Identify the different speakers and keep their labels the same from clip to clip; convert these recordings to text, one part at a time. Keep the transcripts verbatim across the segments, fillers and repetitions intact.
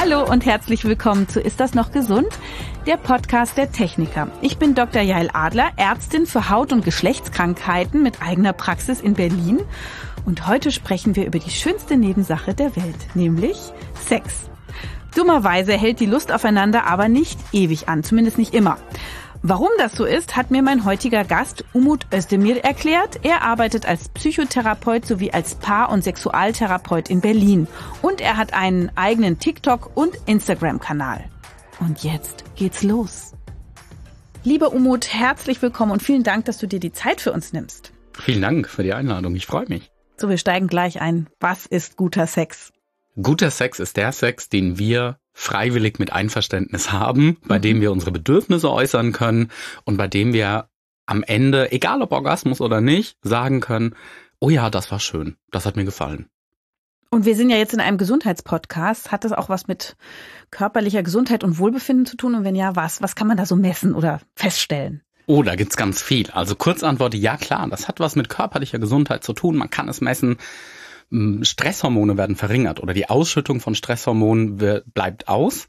Speaker 1: Hallo und herzlich willkommen zu Ist das noch gesund? Der Podcast der Techniker. Ich bin Doktor Jael Adler, Ärztin für Haut- und Geschlechtskrankheiten mit eigener Praxis in Berlin. Und heute sprechen wir über die schönste Nebensache der Welt, nämlich Sex. Dummerweise hält die Lust aufeinander aber nicht ewig an, zumindest nicht immer. Warum das so ist, hat mir mein heutiger Gast Umut Özdemir erklärt. Er arbeitet als Psychotherapeut sowie als Paar- und Sexualtherapeut in Berlin. Und er hat einen eigenen TikTok- und Instagram-Kanal. Und jetzt geht's los. Lieber Umut, herzlich willkommen und vielen Dank, dass du dir die Zeit für uns nimmst.
Speaker 2: Vielen Dank für die Einladung, ich freue mich.
Speaker 1: So, wir steigen gleich ein. Was ist guter Sex?
Speaker 2: Guter Sex ist der Sex, den wir freiwillig mit Einverständnis haben, bei mhm. dem wir unsere Bedürfnisse äußern können und bei dem wir am Ende, egal ob Orgasmus oder nicht, sagen können, oh ja, das war schön, das hat mir gefallen.
Speaker 1: Und wir sind ja jetzt in einem Gesundheitspodcast. Hat das auch was mit körperlicher Gesundheit und Wohlbefinden zu tun? Und wenn ja, was? Was kann man da so messen oder feststellen?
Speaker 2: Oh, da gibt's ganz viel. Also Kurzantwort, ja klar, das hat was mit körperlicher Gesundheit zu tun. Man kann es messen. Stresshormone werden verringert oder die Ausschüttung von Stresshormonen wird, bleibt aus,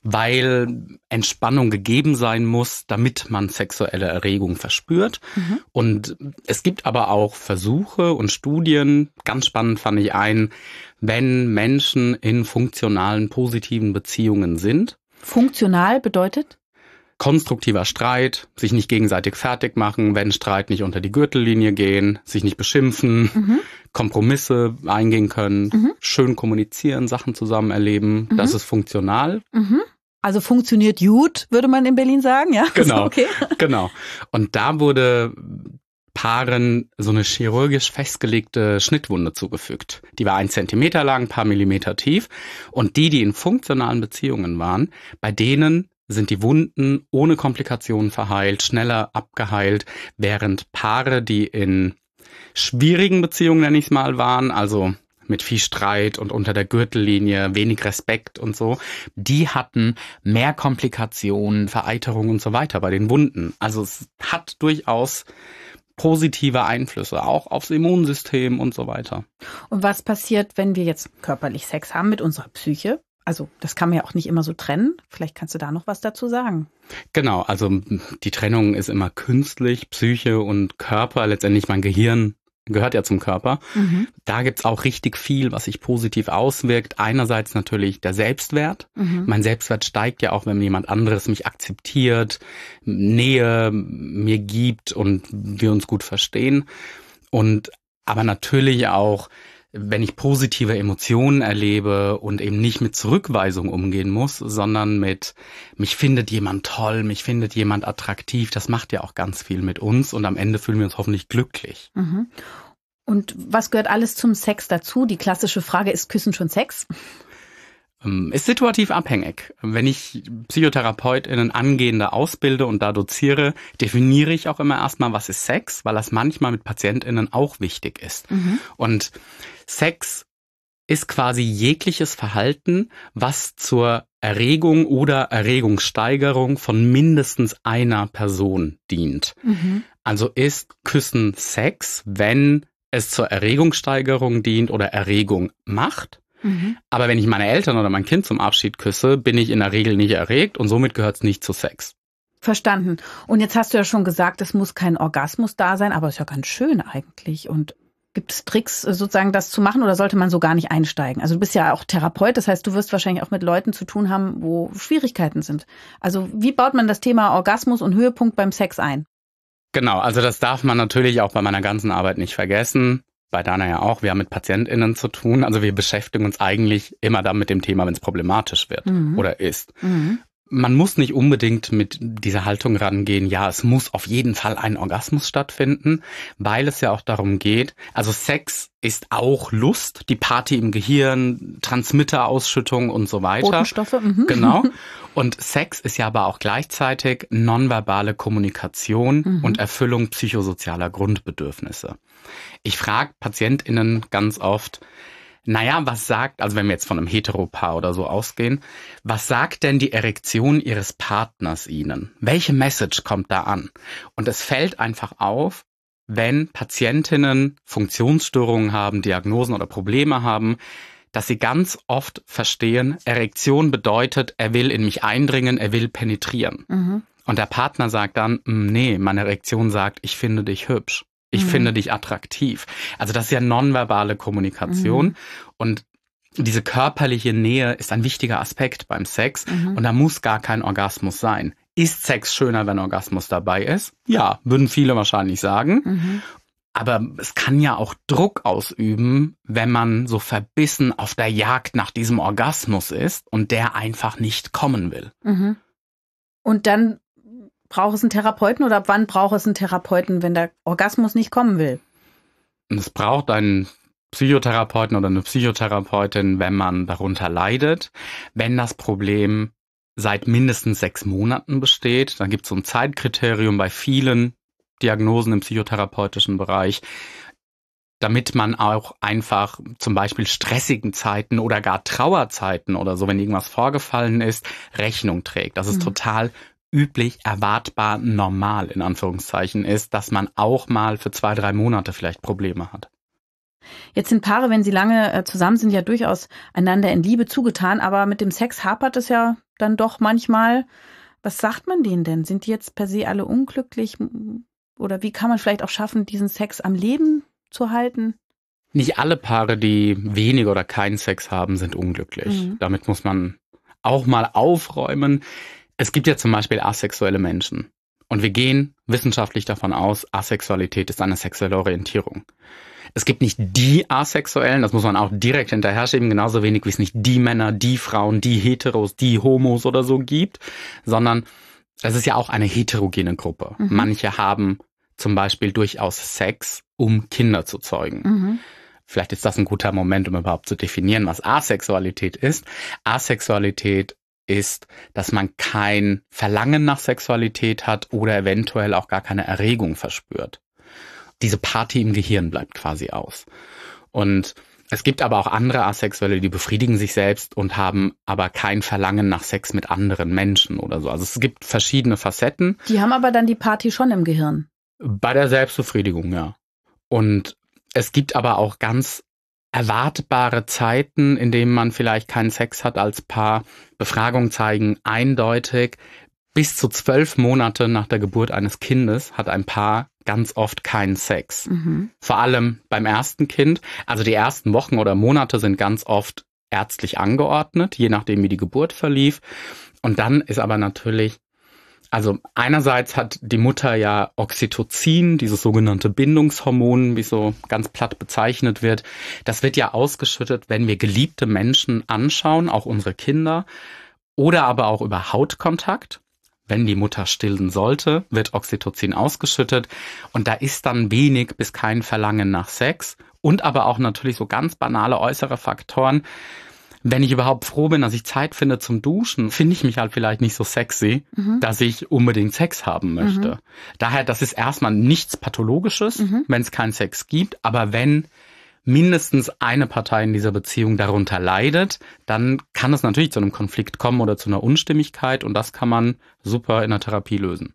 Speaker 2: weil Entspannung gegeben sein muss, damit man sexuelle Erregung verspürt. Mhm. Und es gibt aber auch Versuche und Studien, ganz spannend fand ich einen, wenn Menschen in funktionalen, positiven Beziehungen sind.
Speaker 1: Funktional bedeutet?
Speaker 2: Konstruktiver Streit, sich nicht gegenseitig fertig machen, wenn Streit nicht unter die Gürtellinie gehen, sich nicht beschimpfen, mhm. Kompromisse eingehen können, mhm. schön kommunizieren, Sachen zusammen erleben. Mhm. Das ist funktional.
Speaker 1: Mhm. Also funktioniert gut, würde man in Berlin sagen, ja?
Speaker 2: Genau,
Speaker 1: okay.
Speaker 2: Genau. Und da wurde Paaren so eine chirurgisch festgelegte Schnittwunde zugefügt. Die war ein Zentimeter lang, ein paar Millimeter tief. Und die, die in funktionalen Beziehungen waren, bei denen sind die Wunden ohne Komplikationen verheilt, schneller abgeheilt, während Paare, die in schwierigen Beziehungen, nenne ich es mal, waren, also mit viel Streit und unter der Gürtellinie, wenig Respekt und so, die hatten mehr Komplikationen, Vereiterung und so weiter bei den Wunden. Also es hat durchaus positive Einflüsse, auch aufs Immunsystem und so weiter.
Speaker 1: Und was passiert, wenn wir jetzt körperlich Sex haben mit unserer Psyche? Also das kann man ja auch nicht immer so trennen. Vielleicht kannst du da noch was dazu sagen.
Speaker 2: Genau, also die Trennung ist immer künstlich, Psyche und Körper, letztendlich mein Gehirn gehört ja zum Körper. Mhm. Da gibt's auch richtig viel, was sich positiv auswirkt. Einerseits natürlich der Selbstwert. Mhm. Mein Selbstwert steigt ja auch, wenn jemand anderes mich akzeptiert, Nähe mir gibt und wir uns gut verstehen. Und aber natürlich auch, wenn ich positive Emotionen erlebe und eben nicht mit Zurückweisung umgehen muss, sondern mit, mich findet jemand toll, mich findet jemand attraktiv, das macht ja auch ganz viel mit uns und am Ende fühlen wir uns hoffentlich glücklich.
Speaker 1: Mhm. Und was gehört alles zum Sex dazu? Die klassische Frage, ist Küssen schon Sex?
Speaker 2: Ist situativ abhängig. Wenn ich PsychotherapeutInnen angehende ausbilde und da doziere, definiere ich auch immer erstmal, was ist Sex, weil das manchmal mit PatientInnen auch wichtig ist. Mhm. Und Sex ist quasi jegliches Verhalten, was zur Erregung oder Erregungssteigerung von mindestens einer Person dient. Mhm. Also ist Küssen Sex, wenn es zur Erregungssteigerung dient oder Erregung macht. Mhm. Aber wenn ich meine Eltern oder mein Kind zum Abschied küsse, bin ich in der Regel nicht erregt und somit gehört es nicht zu Sex.
Speaker 1: Verstanden. Und jetzt hast du ja schon gesagt, es muss kein Orgasmus da sein, aber ist ja ganz schön eigentlich. Und gibt es Tricks, sozusagen das zu machen oder sollte man so gar nicht einsteigen? Also du bist ja auch Therapeut, das heißt, du wirst wahrscheinlich auch mit Leuten zu tun haben, wo Schwierigkeiten sind. Also wie baut man das Thema Orgasmus und Höhepunkt beim Sex ein?
Speaker 2: Genau, also das darf man natürlich auch bei meiner ganzen Arbeit nicht vergessen. Bei Dana ja auch, wir haben mit PatientInnen zu tun. Also wir beschäftigen uns eigentlich immer dann mit dem Thema, wenn es problematisch wird mhm. oder ist. Mhm. Man muss nicht unbedingt mit dieser Haltung rangehen, ja, es muss auf jeden Fall ein Orgasmus stattfinden, weil es ja auch darum geht, also Sex ist auch Lust, die Party im Gehirn, Transmitterausschüttung und so weiter.
Speaker 1: Botenstoffe. Mhm.
Speaker 2: Genau. Und Sex ist ja aber auch gleichzeitig nonverbale Kommunikation mhm. und Erfüllung psychosozialer Grundbedürfnisse. Ich frage PatientInnen ganz oft, naja, was sagt, also wenn wir jetzt von einem Heteropaar oder so ausgehen, was sagt denn die Erektion ihres Partners ihnen? Welche Message kommt da an? Und es fällt einfach auf, wenn Patientinnen Funktionsstörungen haben, Diagnosen oder Probleme haben, dass sie ganz oft verstehen, Erektion bedeutet, er will in mich eindringen, er will penetrieren. Mhm. Und der Partner sagt dann, nee, meine Erektion sagt, ich finde dich hübsch, ich mhm. finde dich attraktiv. Also das ist ja nonverbale Kommunikation. Mhm. Und diese körperliche Nähe ist ein wichtiger Aspekt beim Sex. Mhm. Und da muss gar kein Orgasmus sein. Ist Sex schöner, wenn Orgasmus dabei ist? Ja, würden viele wahrscheinlich sagen. Mhm. Aber es kann ja auch Druck ausüben, wenn man so verbissen auf der Jagd nach diesem Orgasmus ist und der einfach nicht kommen will.
Speaker 1: Mhm. Und dann braucht es einen Therapeuten oder ab wann braucht es einen Therapeuten, wenn der Orgasmus nicht kommen will?
Speaker 2: Es braucht einen Psychotherapeuten oder eine Psychotherapeutin, wenn man darunter leidet. Wenn das Problem seit mindestens sechs Monaten besteht, dann gibt es so ein Zeitkriterium bei vielen Diagnosen im psychotherapeutischen Bereich, damit man auch einfach zum Beispiel stressigen Zeiten oder gar Trauerzeiten oder so, wenn irgendwas vorgefallen ist, Rechnung trägt. Das ist mhm. total üblich, erwartbar, normal in Anführungszeichen ist, dass man auch mal für zwei, drei Monate vielleicht Probleme hat.
Speaker 1: Jetzt sind Paare, wenn sie lange äh, zusammen sind, ja durchaus einander in Liebe zugetan, aber mit dem Sex hapert es ja dann doch manchmal. Was sagt man denen denn? Sind die jetzt per se alle unglücklich? Oder wie kann man vielleicht auch schaffen, diesen Sex am Leben zu halten?
Speaker 2: Nicht alle Paare, die wenig oder keinen Sex haben, sind unglücklich. Mhm. Damit muss man auch mal aufräumen. Es gibt ja zum Beispiel asexuelle Menschen. Und wir gehen wissenschaftlich davon aus, Asexualität ist eine sexuelle Orientierung. Es gibt nicht die Asexuellen, das muss man auch direkt hinterher schieben, genauso wenig wie es nicht die Männer, die Frauen, die Heteros, die Homos oder so gibt, sondern es ist ja auch eine heterogene Gruppe. Mhm. Manche haben zum Beispiel durchaus Sex, um Kinder zu zeugen. Mhm. Vielleicht ist das ein guter Moment, um überhaupt zu definieren, was Asexualität ist. Asexualität ist, dass man kein Verlangen nach Sexualität hat oder eventuell auch gar keine Erregung verspürt. Diese Party im Gehirn bleibt quasi aus. Und es gibt aber auch andere Asexuelle, die befriedigen sich selbst und haben aber kein Verlangen nach Sex mit anderen Menschen oder so. Also es gibt verschiedene Facetten.
Speaker 1: Die haben aber dann die Party schon im Gehirn.
Speaker 2: Bei der Selbstbefriedigung, ja. Und es gibt aber auch ganz erwartbare Zeiten, in denen man vielleicht keinen Sex hat als Paar. Befragungen zeigen eindeutig, bis zu zwölf Monate nach der Geburt eines Kindes hat ein Paar ganz oft keinen Sex. Mhm. Vor allem beim ersten Kind. Also die ersten Wochen oder Monate sind ganz oft ärztlich angeordnet, je nachdem wie die Geburt verlief. Und dann ist aber natürlich, also einerseits hat die Mutter ja Oxytocin, dieses sogenannte Bindungshormon, wie so ganz platt bezeichnet wird. Das wird ja ausgeschüttet, wenn wir geliebte Menschen anschauen, auch unsere Kinder, oder aber auch über Hautkontakt. Wenn die Mutter stillen sollte, wird Oxytocin ausgeschüttet und da ist dann wenig bis kein Verlangen nach Sex und aber auch natürlich so ganz banale äußere Faktoren. Wenn ich überhaupt froh bin, dass ich Zeit finde zum Duschen, finde ich mich halt vielleicht nicht so sexy, mhm. dass ich unbedingt Sex haben möchte. Mhm. Daher, das ist erstmal nichts Pathologisches, mhm. wenn es keinen Sex gibt, aber wenn mindestens eine Partei in dieser Beziehung darunter leidet, dann kann es natürlich zu einem Konflikt kommen oder zu einer Unstimmigkeit und das kann man super in der Therapie lösen.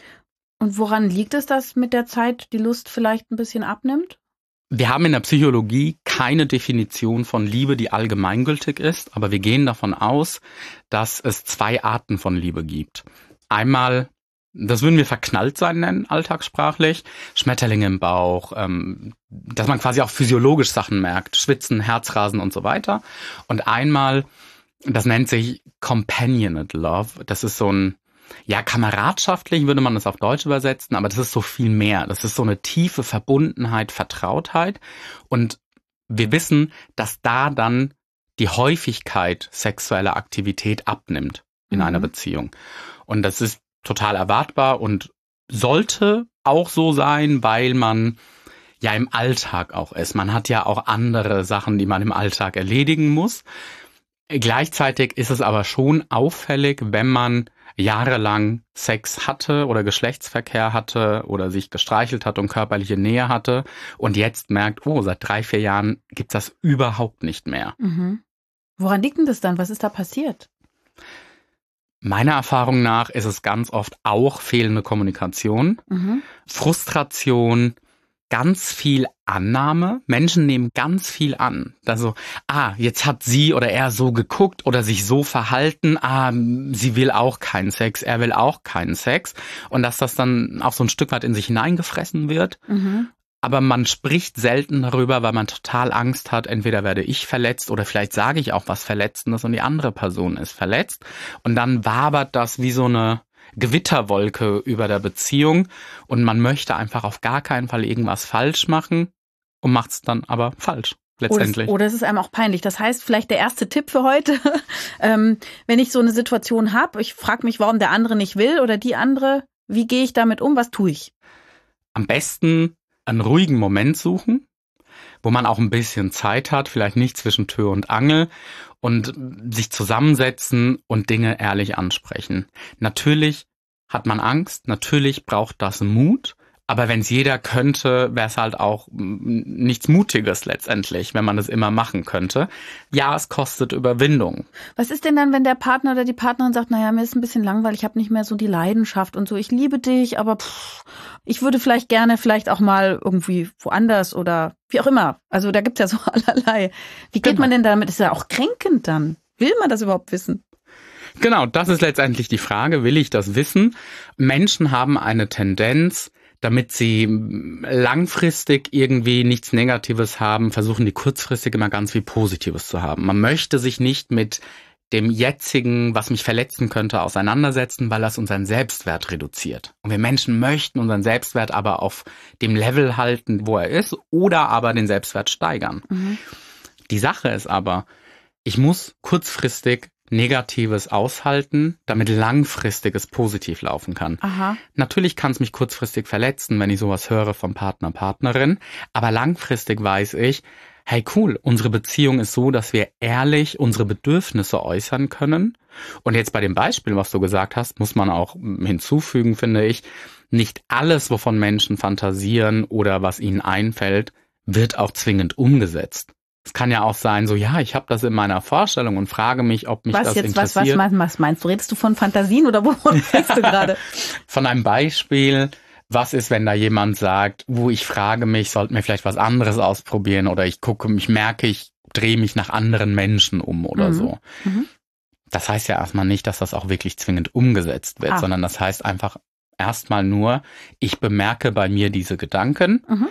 Speaker 1: Und woran liegt es, dass mit der Zeit die Lust vielleicht ein bisschen abnimmt?
Speaker 2: Wir haben in der Psychologie keine Definition von Liebe, die allgemeingültig ist, aber wir gehen davon aus, dass es zwei Arten von Liebe gibt. Einmal, das würden wir verknallt sein nennen, alltagssprachlich, Schmetterlinge im Bauch, ähm, dass man quasi auch physiologisch Sachen merkt, Schwitzen, Herzrasen und so weiter. Und einmal, das nennt sich Companionate Love, das ist so ein, ja, kameradschaftlich würde man das auf Deutsch übersetzen, aber das ist so viel mehr. Das ist so eine tiefe Verbundenheit, Vertrautheit. Und wir wissen, dass da dann die Häufigkeit sexueller Aktivität abnimmt in mhm. einer Beziehung. Und das ist total erwartbar und sollte auch so sein, weil man ja im Alltag auch ist. Man hat ja auch andere Sachen, die man im Alltag erledigen muss. Gleichzeitig ist es aber schon auffällig, wenn man jahrelang Sex hatte oder Geschlechtsverkehr hatte oder sich gestreichelt hat und körperliche Nähe hatte und jetzt merkt, oh, seit drei, vier Jahren gibt's das überhaupt nicht mehr.
Speaker 1: Mhm. Woran liegt denn das dann? Was ist da passiert?
Speaker 2: Meiner Erfahrung nach ist es ganz oft auch fehlende Kommunikation, mhm. Frustration, ganz viel Annahme. Menschen nehmen ganz viel an. Also, ah, jetzt hat sie oder er so geguckt oder sich so verhalten. Ah, sie will auch keinen Sex, er will auch keinen Sex. Und dass das dann auch so ein Stück weit in sich hineingefressen wird. Mhm. Aber man spricht selten darüber, weil man total Angst hat, entweder werde ich verletzt oder vielleicht sage ich auch was Verletzendes und die andere Person ist verletzt. Und dann wabert das wie so eine Gewitterwolke über der Beziehung und man möchte einfach auf gar keinen Fall irgendwas falsch machen und macht es dann aber falsch. Letztendlich.
Speaker 1: Oder es, oder es ist einem auch peinlich. Das heißt, vielleicht der erste Tipp für heute, ähm, wenn ich so eine Situation habe, ich frage mich, warum der andere nicht will oder die andere, wie gehe ich damit um, was tue ich?
Speaker 2: Am besten einen ruhigen Moment suchen, wo man auch ein bisschen Zeit hat, vielleicht nicht zwischen Tür und Angel und sich zusammensetzen und Dinge ehrlich ansprechen. Natürlich hat man Angst, natürlich braucht das Mut, aber wenn es jeder könnte, wäre es halt auch nichts Mutiges letztendlich, wenn man das immer machen könnte. Ja, es kostet Überwindung.
Speaker 1: Was ist denn dann, wenn der Partner oder die Partnerin sagt, naja, mir ist ein bisschen langweilig, ich habe nicht mehr so die Leidenschaft und so, ich liebe dich, aber pff, ich würde vielleicht gerne vielleicht auch mal irgendwie woanders oder wie auch immer. Also da gibt's ja so allerlei. Wie geht genau. man denn damit? Ist ja auch kränkend dann. Will man das überhaupt wissen?
Speaker 2: Genau, das ist letztendlich die Frage, will ich das wissen? Menschen haben eine Tendenz, damit sie langfristig irgendwie nichts Negatives haben, versuchen die kurzfristig immer ganz viel Positives zu haben. Man möchte sich nicht mit dem jetzigen, was mich verletzen könnte, auseinandersetzen, weil das unseren Selbstwert reduziert. Und wir Menschen möchten unseren Selbstwert aber auf dem Level halten, wo er ist, oder aber den Selbstwert steigern. Mhm. Die Sache ist aber, ich muss kurzfristig Negatives aushalten, damit langfristiges positiv laufen kann. Aha. Natürlich kann es mich kurzfristig verletzen, wenn ich sowas höre vom Partner, Partnerin, aber langfristig weiß ich, hey cool, unsere Beziehung ist so, dass wir ehrlich unsere Bedürfnisse äußern können. Und jetzt bei dem Beispiel, was du gesagt hast, muss man auch hinzufügen, finde ich, nicht alles, wovon Menschen fantasieren oder was ihnen einfällt, wird auch zwingend umgesetzt. Es kann ja auch sein, so ja, ich habe das in meiner Vorstellung und frage mich, ob mich
Speaker 1: was
Speaker 2: das
Speaker 1: jetzt,
Speaker 2: interessiert.
Speaker 1: Was, was, was meinst du? Redest du von Fantasien oder wovon redest du gerade?
Speaker 2: Von einem Beispiel, was ist, wenn da jemand sagt, wo ich frage mich, sollten wir vielleicht was anderes ausprobieren oder ich gucke, ich merke, ich drehe mich nach anderen Menschen um oder mhm. so. Mhm. Das heißt ja erstmal nicht, dass das auch wirklich zwingend umgesetzt wird, ah. sondern das heißt einfach erstmal nur, ich bemerke bei mir diese Gedanken. Mhm.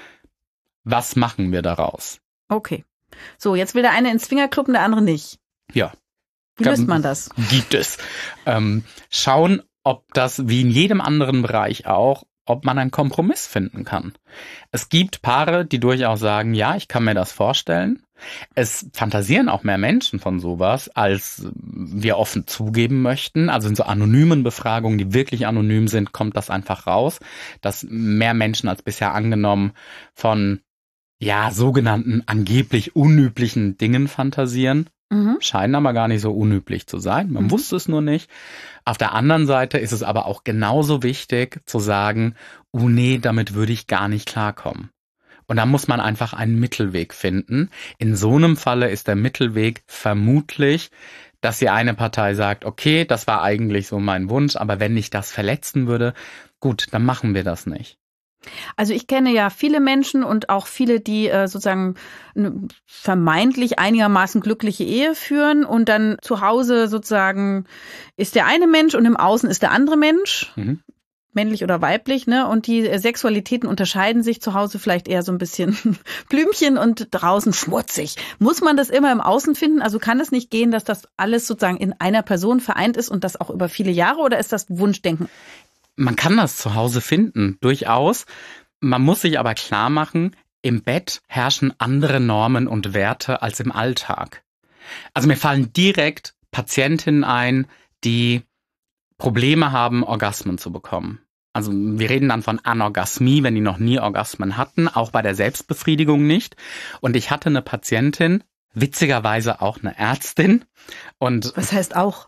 Speaker 2: Was machen wir daraus?
Speaker 1: Okay. So, jetzt will der eine ins Swingerclub und der andere nicht.
Speaker 2: Ja.
Speaker 1: Wie löst man das?
Speaker 2: Gibt es. Ähm, schauen, ob das wie in jedem anderen Bereich auch, ob man einen Kompromiss finden kann. Es gibt Paare, die durchaus sagen, ja, ich kann mir das vorstellen. Es fantasieren auch mehr Menschen von sowas, als wir offen zugeben möchten. Also in so anonymen Befragungen, die wirklich anonym sind, kommt das einfach raus, dass mehr Menschen als bisher angenommen von ja, sogenannten angeblich unüblichen Dingen fantasieren. Mhm. Scheinen aber gar nicht so unüblich zu sein. Man mhm. wusste es nur nicht. Auf der anderen Seite ist es aber auch genauso wichtig zu sagen, oh nee, damit würde ich gar nicht klarkommen. Und da muss man einfach einen Mittelweg finden. In so einem Falle ist der Mittelweg vermutlich, dass die eine Partei sagt, okay, das war eigentlich so mein Wunsch, aber wenn ich das verletzen würde, gut, dann machen wir das nicht.
Speaker 1: Also ich kenne ja viele Menschen und auch viele, die äh, sozusagen eine vermeintlich einigermaßen glückliche Ehe führen und dann zu Hause sozusagen ist der eine Mensch und im Außen ist der andere Mensch, mhm. männlich oder weiblich, ne? Und die Sexualitäten unterscheiden sich zu Hause vielleicht eher so ein bisschen Blümchen und draußen schmutzig. Muss man das immer im Außen finden? Also kann es nicht gehen, dass das alles sozusagen in einer Person vereint ist und das auch über viele Jahre oder ist das Wunschdenken?
Speaker 2: Man kann das zu Hause finden, durchaus. Man muss sich aber klar machen, im Bett herrschen andere Normen und Werte als im Alltag. Also mir fallen direkt Patientinnen ein, die Probleme haben, Orgasmen zu bekommen. Also wir reden dann von Anorgasmie, wenn die noch nie Orgasmen hatten, auch bei der Selbstbefriedigung nicht. Und ich hatte eine Patientin, witzigerweise auch eine Ärztin. Und
Speaker 1: was heißt auch?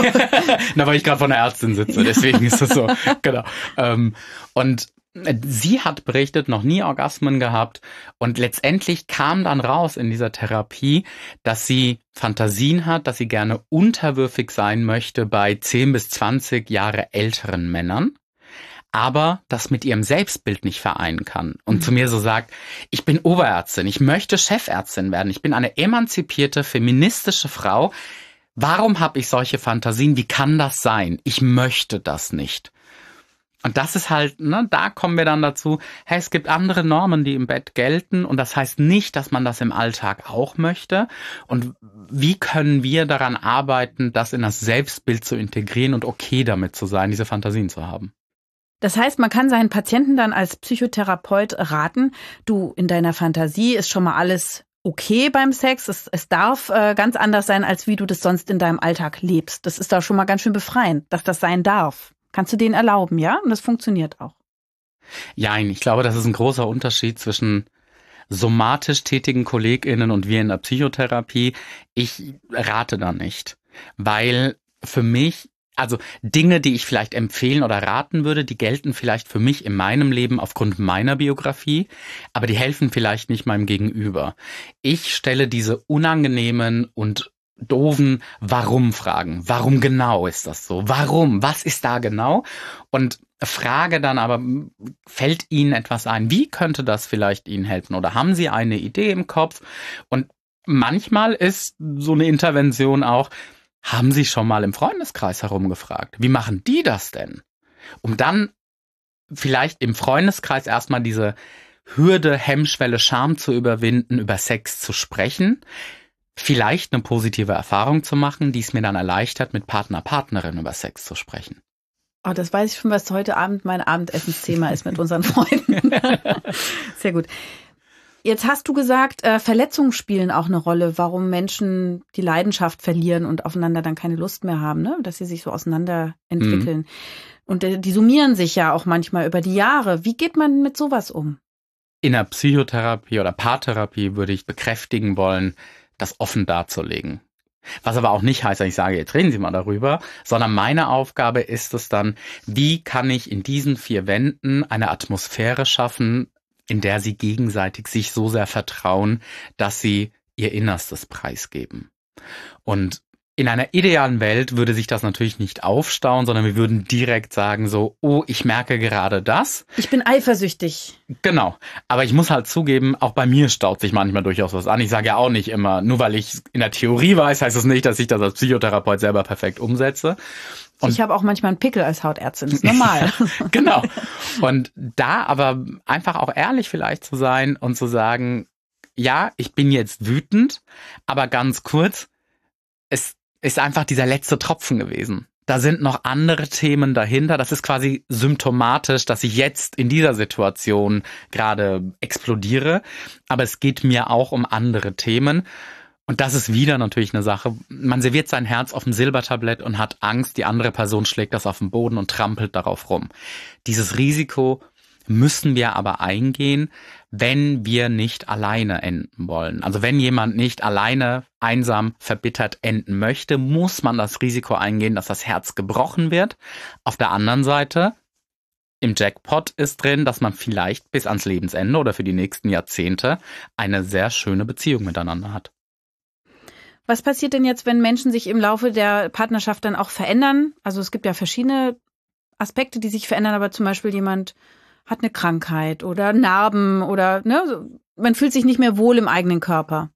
Speaker 2: Na, weil ich gerade von der Ärztin sitze, deswegen ist das so. Genau. Und sie hat berichtet, noch nie Orgasmen gehabt. Und letztendlich kam dann raus in dieser Therapie, dass sie Fantasien hat, dass sie gerne unterwürfig sein möchte bei zehn bis zwanzig Jahre älteren Männern. aber das mit ihrem Selbstbild nicht vereinen kann und mhm. zu mir so sagt, ich bin Oberärztin, ich möchte Chefärztin werden, ich bin eine emanzipierte, feministische Frau. Warum habe ich solche Fantasien? Wie kann das sein? Ich möchte das nicht. Und das ist halt, ne, da kommen wir dann dazu, hey, es gibt andere Normen, die im Bett gelten und das heißt nicht, dass man das im Alltag auch möchte. Und wie können wir daran arbeiten, das in das Selbstbild zu integrieren und okay damit zu sein, diese Fantasien zu haben?
Speaker 1: Das heißt, man kann seinen Patienten dann als Psychotherapeut raten, du, in deiner Fantasie ist schon mal alles okay beim Sex, es, es darf äh, ganz anders sein, als wie du das sonst in deinem Alltag lebst. Das ist doch schon mal ganz schön befreiend, dass das sein darf. Kannst du denen erlauben, ja? Und das funktioniert auch.
Speaker 2: Ja, ich glaube, das ist ein großer Unterschied zwischen somatisch tätigen KollegInnen und wir in der Psychotherapie. Ich rate da nicht, weil für mich, also Dinge, die ich vielleicht empfehlen oder raten würde, die gelten vielleicht für mich in meinem Leben aufgrund meiner Biografie, aber die helfen vielleicht nicht meinem Gegenüber. Ich stelle diese unangenehmen und doofen Warum-Fragen. Warum genau ist das so? Warum? Was ist da genau? Und frage dann aber, fällt Ihnen etwas ein? Wie könnte das vielleicht Ihnen helfen? Oder haben Sie eine Idee im Kopf? Und manchmal ist so eine Intervention auch, haben Sie schon mal im Freundeskreis herumgefragt? Wie machen die das denn? Um dann vielleicht im Freundeskreis erstmal diese Hürde, Hemmschwelle, Scham zu überwinden, über Sex zu sprechen, vielleicht eine positive Erfahrung zu machen, die es mir dann erleichtert, mit Partner, Partnerin über Sex zu sprechen.
Speaker 1: Oh, das weiß ich schon, was heute Abend mein Abendessensthema ist mit unseren Freunden. Sehr gut. Jetzt hast du gesagt, äh, Verletzungen spielen auch eine Rolle, warum Menschen die Leidenschaft verlieren und aufeinander dann keine Lust mehr haben, ne? Dass sie sich so auseinander entwickeln. Mhm. Und äh, die summieren sich ja auch manchmal über die Jahre. Wie geht man mit sowas um?
Speaker 2: In der Psychotherapie oder Paartherapie würde ich bekräftigen wollen, das offen darzulegen. Was aber auch nicht heißt, dass ich sage, jetzt reden Sie mal darüber, sondern meine Aufgabe ist es dann, wie kann ich in diesen vier Wänden eine Atmosphäre schaffen, in der Sie gegenseitig sich so sehr vertrauen, dass Sie Ihr Innerstes preisgeben. Und in einer idealen Welt würde sich das natürlich nicht aufstauen, sondern wir würden direkt sagen so, oh, ich merke gerade das.
Speaker 1: Ich bin eifersüchtig.
Speaker 2: Genau. Aber ich muss halt zugeben, auch bei mir staut sich manchmal durchaus was an. Ich sage ja auch nicht immer, nur weil ich in der Theorie weiß, heißt es nicht, dass ich das als Psychotherapeut selber perfekt umsetze.
Speaker 1: Und ich habe auch manchmal einen Pickel als Hautärztin, das ist normal.
Speaker 2: Genau. Und da aber einfach auch ehrlich vielleicht zu sein und zu sagen, ja, ich bin jetzt wütend, aber ganz kurz, es ist einfach dieser letzte Tropfen gewesen. Da sind noch andere Themen dahinter. Das ist quasi symptomatisch, dass ich jetzt in dieser Situation gerade explodiere. Aber es geht mir auch um andere Themen. Und das ist wieder natürlich eine Sache. Man serviert sein Herz auf dem Silbertablett und hat Angst, die andere Person schlägt das auf den Boden und trampelt darauf rum. Dieses Risiko müssen wir aber eingehen, wenn wir nicht alleine enden wollen. Also wenn jemand nicht alleine, einsam, verbittert enden möchte, muss man das Risiko eingehen, dass das Herz gebrochen wird. Auf der anderen Seite, im Jackpot ist drin, dass man vielleicht bis ans Lebensende oder für die nächsten Jahrzehnte eine sehr schöne Beziehung miteinander hat.
Speaker 1: Was passiert denn jetzt, wenn Menschen sich im Laufe der Partnerschaft dann auch verändern? Also es gibt ja verschiedene Aspekte, die sich verändern, aber zum Beispiel jemand hat eine Krankheit oder Narben oder ne, man fühlt sich nicht mehr wohl im eigenen Körper.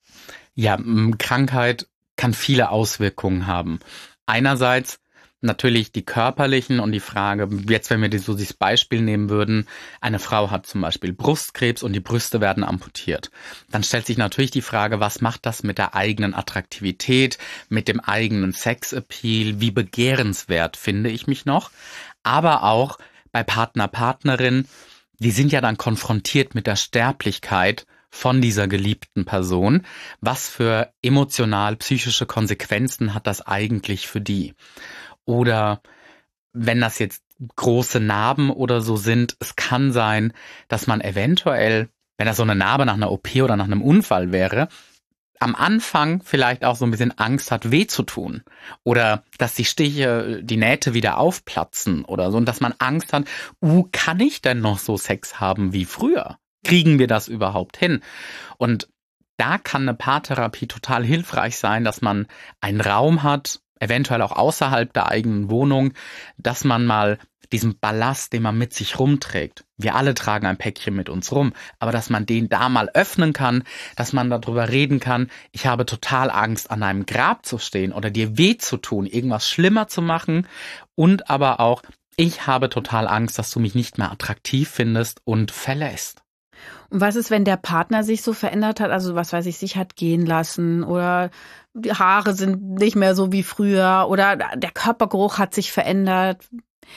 Speaker 2: Ja, Krankheit kann viele Auswirkungen haben. Einerseits natürlich die körperlichen und die Frage, jetzt wenn wir so dieses Beispiel nehmen würden, eine Frau hat zum Beispiel Brustkrebs und die Brüste werden amputiert. Dann stellt sich natürlich die Frage, was macht das mit der eigenen Attraktivität, mit dem eigenen Sexappeal, wie begehrenswert finde ich mich noch, aber auch bei Partner, Partnerin, die sind ja dann konfrontiert mit der Sterblichkeit von dieser geliebten Person. Was für emotional psychische Konsequenzen hat das eigentlich für die? Oder wenn das jetzt große Narben oder so sind, es kann sein, dass man eventuell, wenn das so eine Narbe nach einer O P oder nach einem Unfall wäre, am Anfang vielleicht auch so ein bisschen Angst hat, weh zu tun. Oder dass die Stiche, die Nähte wieder aufplatzen oder so. Und dass man Angst hat, uh, kann ich denn noch so Sex haben wie früher? Kriegen wir das überhaupt hin? Und da kann eine Paartherapie total hilfreich sein, dass man einen Raum hat, eventuell auch außerhalb der eigenen Wohnung, dass man mal diesen Ballast, den man mit sich rumträgt. Wir alle tragen ein Päckchen mit uns rum, aber dass man den da mal öffnen kann, dass man darüber reden kann, ich habe total Angst, an einem Grab zu stehen oder dir weh zu tun, irgendwas schlimmer zu machen und aber auch, ich habe total Angst, dass du mich nicht mehr attraktiv findest und verlässt.
Speaker 1: Und was ist, wenn der Partner sich so verändert hat, also was weiß ich, sich hat gehen lassen oder die Haare sind nicht mehr so wie früher oder der Körpergeruch hat sich verändert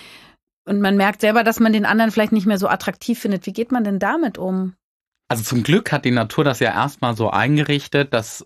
Speaker 1: und man merkt selber, dass man den anderen vielleicht nicht mehr so attraktiv findet. Wie geht man denn damit um?
Speaker 2: Also zum Glück hat die Natur das ja erstmal so eingerichtet, dass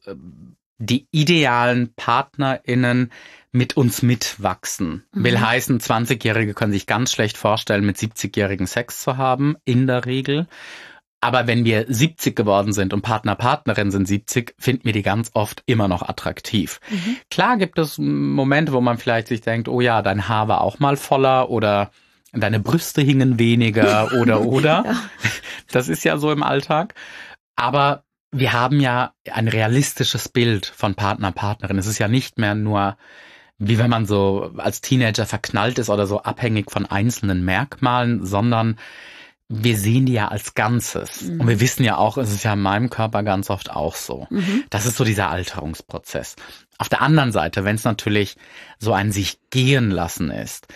Speaker 2: die idealen PartnerInnen mit uns mitwachsen. Mhm. Will heißen, zwanzigjährige können sich ganz schlecht vorstellen, mit siebzigjährigen Sex zu haben, in der Regel. Aber wenn wir siebzig geworden sind und Partner, Partnerin sind siebzig, finden wir die ganz oft immer noch attraktiv. Mhm. Klar gibt es Momente, wo man vielleicht sich denkt, oh ja, dein Haar war auch mal voller oder deine Brüste hingen weniger oder, oder. Ja. Das ist ja so im Alltag. Aber wir haben ja ein realistisches Bild von Partner, Partnerin. Es ist ja nicht mehr nur, wie wenn man so als Teenager verknallt ist oder so abhängig von einzelnen Merkmalen, sondern wir sehen die ja als Ganzes. Mhm. Und wir wissen ja auch, es ist ja in meinem Körper ganz oft auch so. Mhm. Das ist so dieser Alterungsprozess. Auf der anderen Seite, wenn es natürlich so ein sich gehen lassen ist,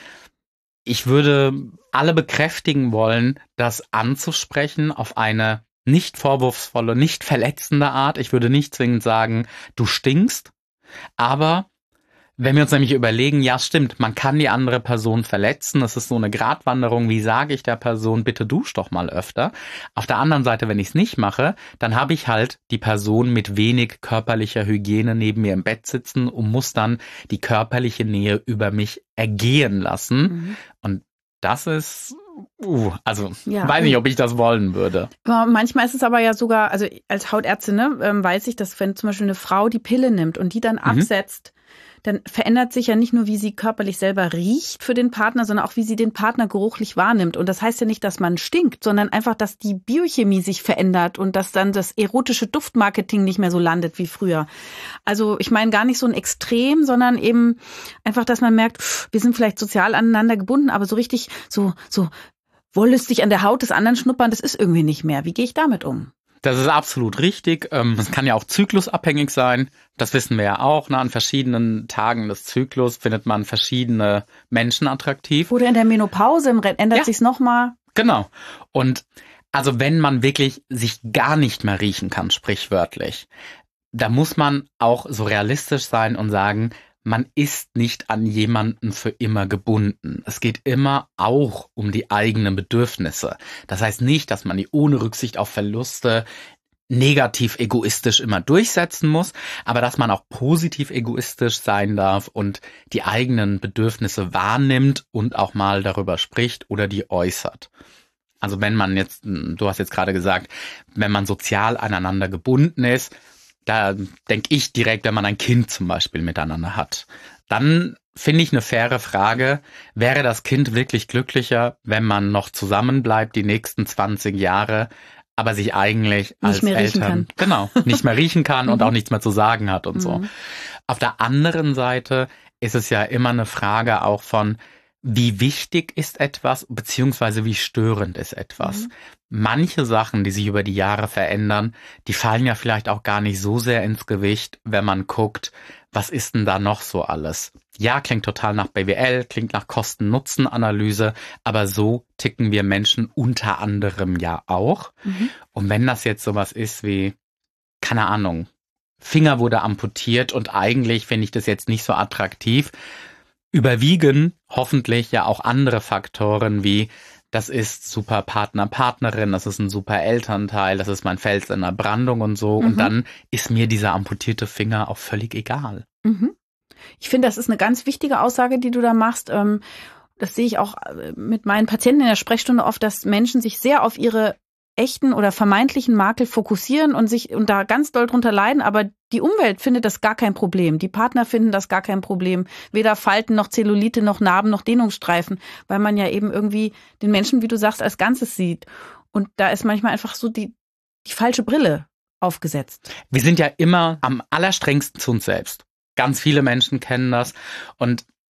Speaker 2: ich würde alle bekräftigen wollen, das anzusprechen auf eine nicht vorwurfsvolle, nicht verletzende Art. Ich würde nicht zwingend sagen, du stinkst, aber wenn wir uns nämlich überlegen, ja stimmt, man kann die andere Person verletzen, das ist so eine Gratwanderung, wie sage ich der Person, bitte dusch doch mal öfter. Auf der anderen Seite, wenn ich es nicht mache, dann habe ich halt die Person mit wenig körperlicher Hygiene neben mir im Bett sitzen und muss dann die körperliche Nähe über mich ergehen lassen. Mhm. Und das ist, uh, also ja, weiß nicht, ob ich das wollen würde.
Speaker 1: Manchmal ist es aber ja sogar, also als Hautärztin ne, weiß ich, dass wenn zum Beispiel eine Frau die Pille nimmt und die dann mhm. absetzt, dann verändert sich ja nicht nur, wie sie körperlich selber riecht für den Partner, sondern auch, wie sie den Partner geruchlich wahrnimmt. Und das heißt ja nicht, dass man stinkt, sondern einfach, dass die Biochemie sich verändert und dass dann das erotische Duftmarketing nicht mehr so landet wie früher. Also ich meine gar nicht so ein Extrem, sondern eben einfach, dass man merkt, wir sind vielleicht sozial aneinander gebunden, aber so richtig so, so wollüstig an der Haut des anderen schnuppern, das ist irgendwie nicht mehr. Wie gehe ich damit um?
Speaker 2: Das ist absolut richtig. Es kann ja auch zyklusabhängig sein. Das wissen wir ja auch. Ne? An verschiedenen Tagen des Zyklus findet man verschiedene Menschen attraktiv.
Speaker 1: Oder in der Menopause ändert ja. sich's nochmal.
Speaker 2: Genau. Und also wenn man wirklich sich gar nicht mehr riechen kann, sprichwörtlich, da muss man auch so realistisch sein und sagen, man ist nicht an jemanden für immer gebunden. Es geht immer auch um die eigenen Bedürfnisse. Das heißt nicht, dass man die ohne Rücksicht auf Verluste negativ egoistisch immer durchsetzen muss, aber dass man auch positiv egoistisch sein darf und die eigenen Bedürfnisse wahrnimmt und auch mal darüber spricht oder die äußert. Also wenn man jetzt, du hast jetzt gerade gesagt, wenn man sozial aneinander gebunden ist, da denke ich direkt, wenn man ein Kind zum Beispiel miteinander hat. Dann finde ich eine faire Frage, wäre das Kind wirklich glücklicher, wenn man noch zusammenbleibt die nächsten zwanzig Jahre, aber sich eigentlich
Speaker 1: nicht
Speaker 2: als
Speaker 1: mehr
Speaker 2: Eltern
Speaker 1: riechen kann.
Speaker 2: genau nicht mehr riechen kann und auch nichts mehr zu sagen hat und
Speaker 1: Mhm.
Speaker 2: so. Auf der anderen Seite ist es ja immer eine Frage auch von, wie wichtig ist etwas, beziehungsweise wie störend ist etwas. Mhm. Manche Sachen, die sich über die Jahre verändern, die fallen ja vielleicht auch gar nicht so sehr ins Gewicht, wenn man guckt, was ist denn da noch so alles? Ja, klingt total nach B W L, klingt nach Kosten-Nutzen-Analyse, aber so ticken wir Menschen unter anderem ja auch. Mhm. Und wenn das jetzt sowas ist wie, keine Ahnung, Finger wurde amputiert und eigentlich finde ich das jetzt nicht so attraktiv, überwiegen hoffentlich ja auch andere Faktoren wie, das ist super Partner, Partnerin, das ist ein super Elternteil, das ist mein Fels in der Brandung und so. Mhm. Und dann ist mir dieser amputierte Finger auch völlig egal.
Speaker 1: Mhm. Ich finde, das ist eine ganz wichtige Aussage, die du da machst. Das sehe ich auch mit meinen Patienten in der Sprechstunde oft, dass Menschen sich sehr auf ihre echten oder vermeintlichen Makel fokussieren und sich und da ganz doll drunter leiden, aber die Umwelt findet das gar kein Problem. Die Partner finden das gar kein Problem. Weder Falten noch Zellulite noch Narben noch Dehnungsstreifen, weil man ja eben irgendwie den Menschen, wie du sagst, als Ganzes sieht. Und da ist manchmal einfach so die, die falsche Brille aufgesetzt.
Speaker 2: Wir sind ja immer am allerstrengsten zu uns selbst. Ganz viele Menschen kennen das und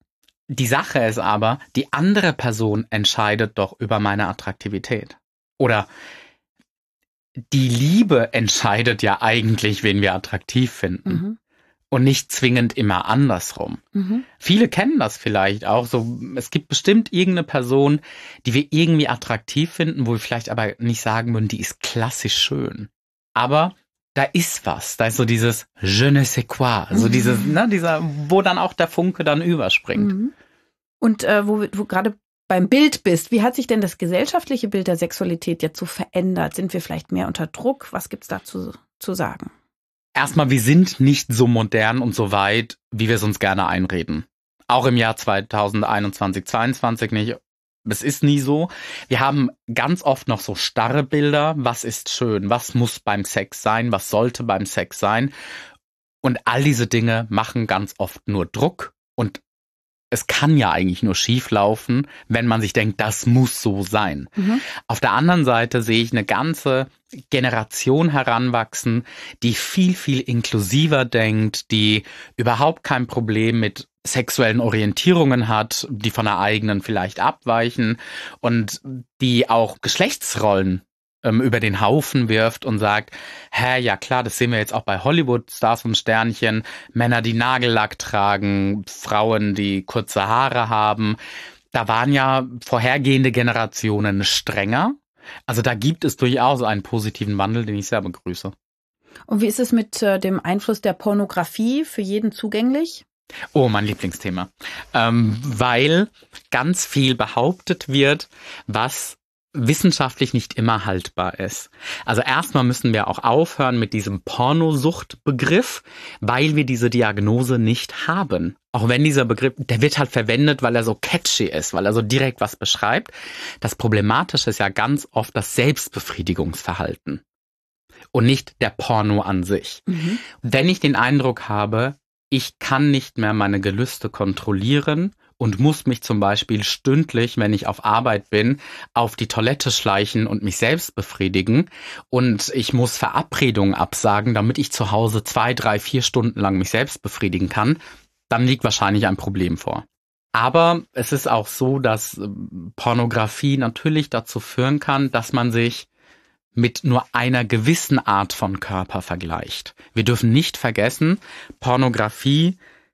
Speaker 2: Die Sache ist aber, die andere Person entscheidet doch über meine Attraktivität. Oder die Liebe entscheidet ja eigentlich, wen wir attraktiv finden. Mhm. Und nicht zwingend immer andersrum. Mhm. Viele kennen das vielleicht auch. So, es gibt bestimmt irgendeine Person, die wir irgendwie attraktiv finden, wo wir vielleicht aber nicht sagen würden, die ist klassisch schön. Aber da ist was. Da ist so dieses je ne sais quoi. So mhm. dieses, ne, dieser, wo dann auch der Funke dann überspringt. Mhm.
Speaker 1: Und äh, wo du gerade beim Bild bist, wie hat sich denn das gesellschaftliche Bild der Sexualität jetzt so verändert? Sind wir vielleicht mehr unter Druck? Was gibt's dazu zu sagen?
Speaker 2: Erstmal, wir sind nicht so modern und so weit, wie wir es uns gerne einreden. Auch im Jahr zweitausendeinundzwanzig, zweiundzwanzig nicht. Es ist nie so. Wir haben ganz oft noch so starre Bilder. Was ist schön? Was muss beim Sex sein? Was sollte beim Sex sein? Und all diese Dinge machen ganz oft nur Druck. Und es kann ja eigentlich nur schief laufen, wenn man sich denkt, das muss so sein. Mhm. Auf der anderen Seite sehe ich eine ganze Generation heranwachsen, die viel, viel inklusiver denkt, die überhaupt kein Problem mit sexuellen Orientierungen hat, die von der eigenen vielleicht abweichen und die auch Geschlechtsrollen ähm, über den Haufen wirft und sagt, hä, ja klar, das sehen wir jetzt auch bei Hollywood-Stars und Sternchen, Männer, die Nagellack tragen, Frauen, die kurze Haare haben. Da waren ja vorhergehende Generationen strenger. Also da gibt es durchaus einen positiven Wandel, den ich sehr begrüße.
Speaker 1: Und wie ist es mit äh, dem Einfluss der Pornografie, für jeden zugänglich?
Speaker 2: Oh, mein Lieblingsthema. Ähm, weil ganz viel behauptet wird, was wissenschaftlich nicht immer haltbar ist. Also erstmal müssen wir auch aufhören mit diesem Pornosuchtbegriff, weil wir diese Diagnose nicht haben. Auch wenn dieser Begriff, der wird halt verwendet, weil er so catchy ist, weil er so direkt was beschreibt. Das Problematische ist ja ganz oft das Selbstbefriedigungsverhalten und nicht der Porno an sich. Mhm. Wenn ich den Eindruck habe, ich kann nicht mehr meine Gelüste kontrollieren und muss mich zum Beispiel stündlich, wenn ich auf Arbeit bin, auf die Toilette schleichen und mich selbst befriedigen und ich muss Verabredungen absagen, damit ich zu Hause zwei, drei, vier Stunden lang mich selbst befriedigen kann, dann liegt wahrscheinlich ein Problem vor. Aber es ist auch so, dass Pornografie natürlich dazu führen kann, dass man sich mit nur einer gewissen Art von Körper vergleicht. Wir dürfen nicht vergessen, Pornografie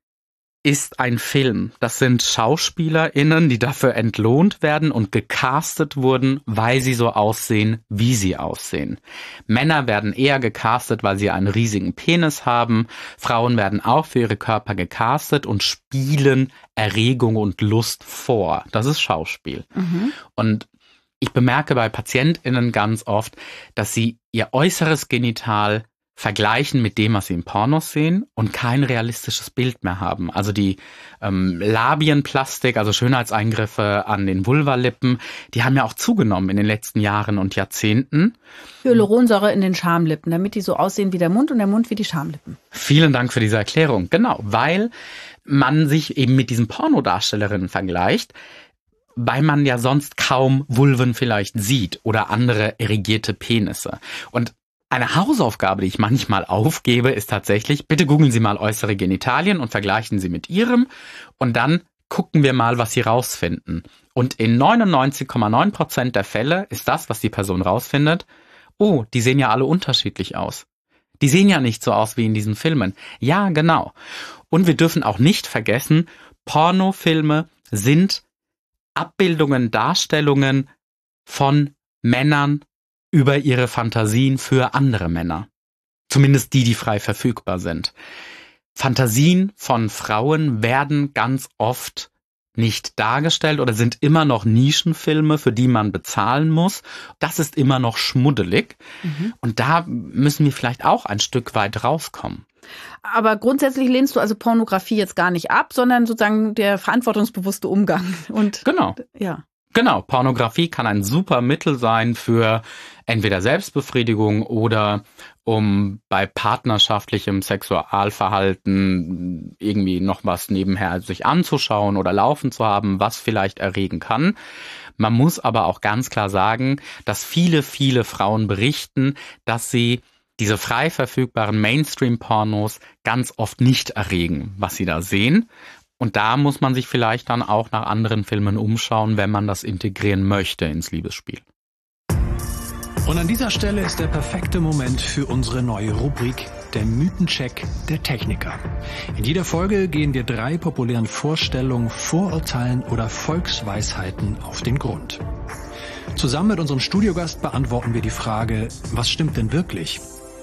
Speaker 2: ist ein Film. Das sind SchauspielerInnen, die dafür entlohnt werden und gecastet wurden, weil sie so aussehen, wie sie aussehen. Männer werden eher gecastet, weil sie einen riesigen Penis haben. Frauen werden auch für ihre Körper gecastet und spielen Erregung und Lust vor. Das ist Schauspiel. Mhm. Und ich bemerke bei PatientInnen ganz oft, dass sie ihr äußeres Genital vergleichen mit dem, was sie im Pornos sehen und kein realistisches Bild mehr haben. Also die ähm, Labienplastik, also Schönheitseingriffe an den Vulvalippen, die haben ja auch zugenommen in den letzten Jahren und Jahrzehnten.
Speaker 1: Hyaluronsäure in den Schamlippen, damit die so aussehen wie der Mund und der Mund wie die Schamlippen.
Speaker 2: Vielen Dank für diese Erklärung. Genau, weil man sich eben mit diesen Pornodarstellerinnen vergleicht, weil man ja sonst kaum Vulven vielleicht sieht oder andere erigierte Penisse. Und eine Hausaufgabe, die ich manchmal aufgebe, ist tatsächlich, bitte googeln Sie mal äußere Genitalien und vergleichen Sie mit Ihrem und dann gucken wir mal, was Sie rausfinden. Und in neunundneunzig Komma neun Prozent der Fälle ist das, was die Person rausfindet, oh, die sehen ja alle unterschiedlich aus. Die sehen ja nicht so aus wie in diesen Filmen. Ja, genau. Und wir dürfen auch nicht vergessen, Pornofilme sind Abbildungen, Darstellungen von Männern über ihre Fantasien für andere Männer. Zumindest die, die frei verfügbar sind. Fantasien von Frauen werden ganz oft nicht dargestellt oder sind immer noch Nischenfilme, für die man bezahlen muss. Das ist immer noch schmuddelig. Mhm. Und da müssen wir vielleicht auch ein Stück weit rauskommen.
Speaker 1: Aber grundsätzlich lehnst du also Pornografie jetzt gar nicht ab, sondern sozusagen der verantwortungsbewusste Umgang. Und
Speaker 2: genau.
Speaker 1: Ja.
Speaker 2: Genau, Pornografie kann ein super Mittel sein für entweder Selbstbefriedigung oder um bei partnerschaftlichem Sexualverhalten irgendwie noch was nebenher sich anzuschauen oder laufen zu haben, was vielleicht erregen kann. Man muss aber auch ganz klar sagen, dass viele, viele Frauen berichten, dass sie diese frei verfügbaren Mainstream-Pornos ganz oft nicht erregen, was sie da sehen. Und da muss man sich vielleicht dann auch nach anderen Filmen umschauen, wenn man das integrieren möchte ins Liebesspiel.
Speaker 3: Und an dieser Stelle ist der perfekte Moment für unsere neue Rubrik, der Mythencheck der Techniker. In jeder Folge gehen wir drei populären Vorstellungen, Vorurteilen oder Volksweisheiten auf den Grund. Zusammen mit unserem Studiogast beantworten wir die Frage, was stimmt denn wirklich?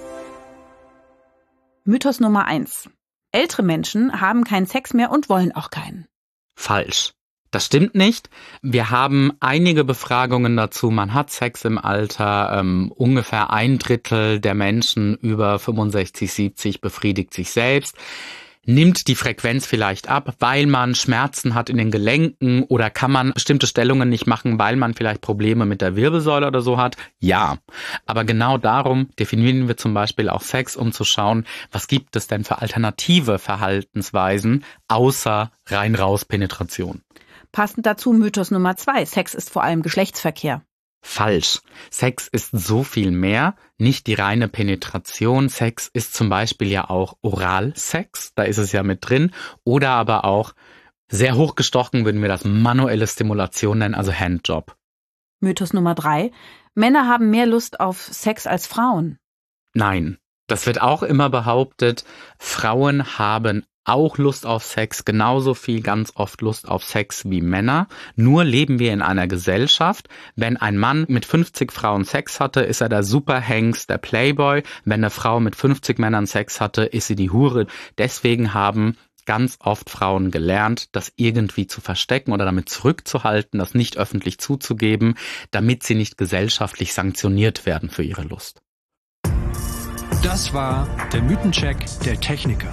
Speaker 1: Mythos Nummer eins. Ältere Menschen haben keinen Sex mehr und wollen auch keinen.
Speaker 2: Falsch. Das stimmt nicht. Wir haben einige Befragungen dazu. Man hat Sex im Alter. Ähm, ungefähr ein Drittel der Menschen über fünfundsechzig, siebzig befriedigt sich selbst. Nimmt die Frequenz vielleicht ab, weil man Schmerzen hat in den Gelenken oder kann man bestimmte Stellungen nicht machen, weil man vielleicht Probleme mit der Wirbelsäule oder so hat? Ja. Aber genau darum definieren wir zum Beispiel auch Sex, um zu schauen, was gibt es denn für alternative Verhaltensweisen außer Rein-Raus-Penetration.
Speaker 1: Passend dazu Mythos Nummer zwei. Sex ist vor allem Geschlechtsverkehr.
Speaker 2: Falsch. Sex ist so viel mehr, nicht die reine Penetration. Sex ist zum Beispiel ja auch Oralsex, da ist es ja mit drin. Oder aber auch, sehr hochgestochen würden wir das manuelle Stimulation nennen, also Handjob.
Speaker 1: Mythos Nummer drei. Männer haben mehr Lust auf Sex als Frauen.
Speaker 2: Nein, das wird auch immer behauptet. Frauen haben auch Lust auf Sex, genauso viel ganz oft Lust auf Sex wie Männer. Nur leben wir in einer Gesellschaft. Wenn ein Mann mit fünfzig Frauen Sex hatte, ist er der Superhengst, der Playboy. Wenn eine Frau mit fünfzig Männern Sex hatte, ist sie die Hure. Deswegen haben ganz oft Frauen gelernt, das irgendwie zu verstecken oder damit zurückzuhalten, das nicht öffentlich zuzugeben, damit sie nicht gesellschaftlich sanktioniert werden für ihre Lust.
Speaker 3: Das war der Mythencheck der Techniker.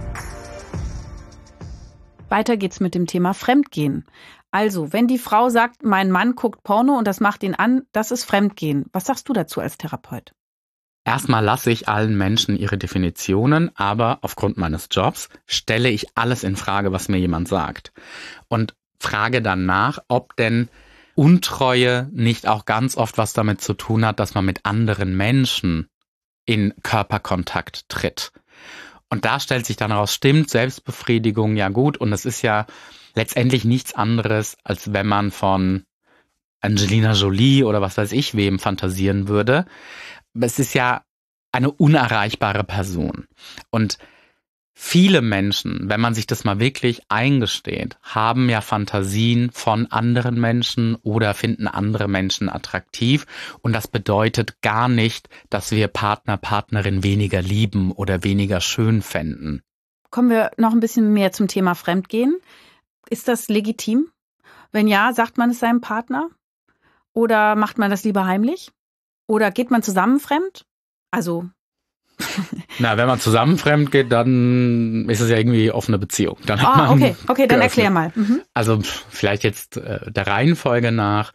Speaker 1: Weiter geht's mit dem Thema Fremdgehen. Also, wenn die Frau sagt, mein Mann guckt Porno und das macht ihn an, das ist Fremdgehen. Was sagst du dazu als Therapeut?
Speaker 2: Erstmal lasse ich allen Menschen ihre Definitionen, aber aufgrund meines Jobs stelle ich alles in Frage, was mir jemand sagt. Und frage dann nach, ob denn Untreue nicht auch ganz oft was damit zu tun hat, dass man mit anderen Menschen in Körperkontakt tritt. Und da stellt sich dann heraus, stimmt, Selbstbefriedigung, ja gut. Und es ist ja letztendlich nichts anderes, als wenn man von Angelina Jolie oder was weiß ich wem fantasieren würde. Es ist ja eine unerreichbare Person. Und viele Menschen, wenn man sich das mal wirklich eingesteht, haben ja Fantasien von anderen Menschen oder finden andere Menschen attraktiv. Und das bedeutet gar nicht, dass wir Partner, Partnerin weniger lieben oder weniger schön fänden.
Speaker 1: Kommen wir noch ein bisschen mehr zum Thema Fremdgehen. Ist das legitim? Wenn ja, sagt man es seinem Partner? Oder macht man das lieber heimlich? Oder geht man zusammen fremd? Also
Speaker 2: Na, wenn man zusammen fremd geht, dann ist es ja irgendwie offene Beziehung. Dann hat
Speaker 1: ah,
Speaker 2: man
Speaker 1: okay, okay, dann
Speaker 2: geöffnet.
Speaker 1: Erklär mal. Mhm.
Speaker 2: Also vielleicht jetzt äh, der Reihenfolge nach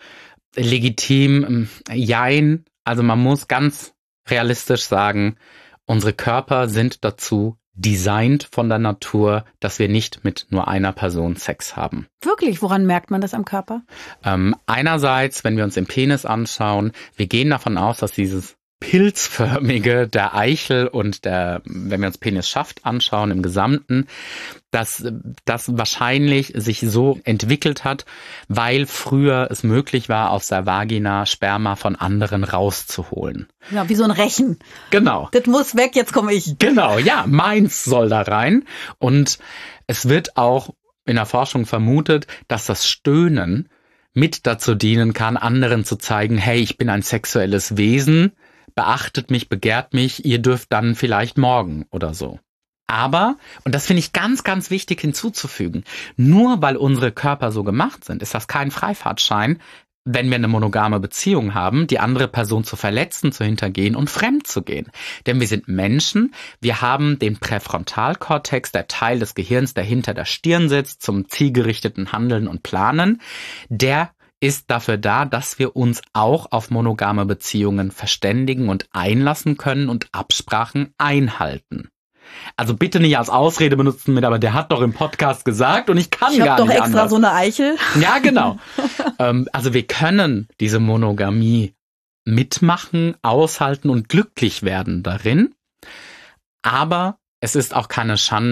Speaker 2: legitim, äh, jein. Also man muss ganz realistisch sagen, unsere Körper sind dazu designt von der Natur, dass wir nicht mit nur einer Person Sex haben.
Speaker 1: Wirklich? Woran merkt man das am Körper?
Speaker 2: Ähm, einerseits, wenn wir uns den Penis anschauen, wir gehen davon aus, dass dieses pilzförmige der Eichel und der, wenn wir uns Penisschaft anschauen im Gesamten, dass das wahrscheinlich sich so entwickelt hat, weil früher es möglich war, aus der Vagina Sperma von anderen rauszuholen.
Speaker 1: Ja, wie so ein Rechen.
Speaker 2: Genau.
Speaker 1: Das muss weg, jetzt komme ich.
Speaker 2: Genau, ja, meins soll da rein. Und es wird auch in der Forschung vermutet, dass das Stöhnen mit dazu dienen kann, anderen zu zeigen, hey, ich bin ein sexuelles Wesen, beachtet mich, begehrt mich, ihr dürft dann vielleicht morgen oder so. Aber, und das finde ich ganz, ganz wichtig hinzuzufügen, nur weil unsere Körper so gemacht sind, ist das kein Freifahrtschein, wenn wir eine monogame Beziehung haben, die andere Person zu verletzen, zu hintergehen und fremd zu gehen. Denn wir sind Menschen, wir haben den Präfrontalkortex, der Teil des Gehirns, der hinter der Stirn sitzt, zum zielgerichteten Handeln und Planen, der ist dafür da, dass wir uns auch auf monogame Beziehungen verständigen und einlassen können und Absprachen einhalten. Also bitte nicht als Ausrede benutzen mit, aber der hat doch im Podcast gesagt und ich kann
Speaker 1: ich
Speaker 2: gar
Speaker 1: doch
Speaker 2: nicht
Speaker 1: extra
Speaker 2: anders.
Speaker 1: So eine Eichel.
Speaker 2: Ja, genau. ähm, also wir können diese Monogamie mitmachen, aushalten und glücklich werden darin. Aber es ist auch keine Schande,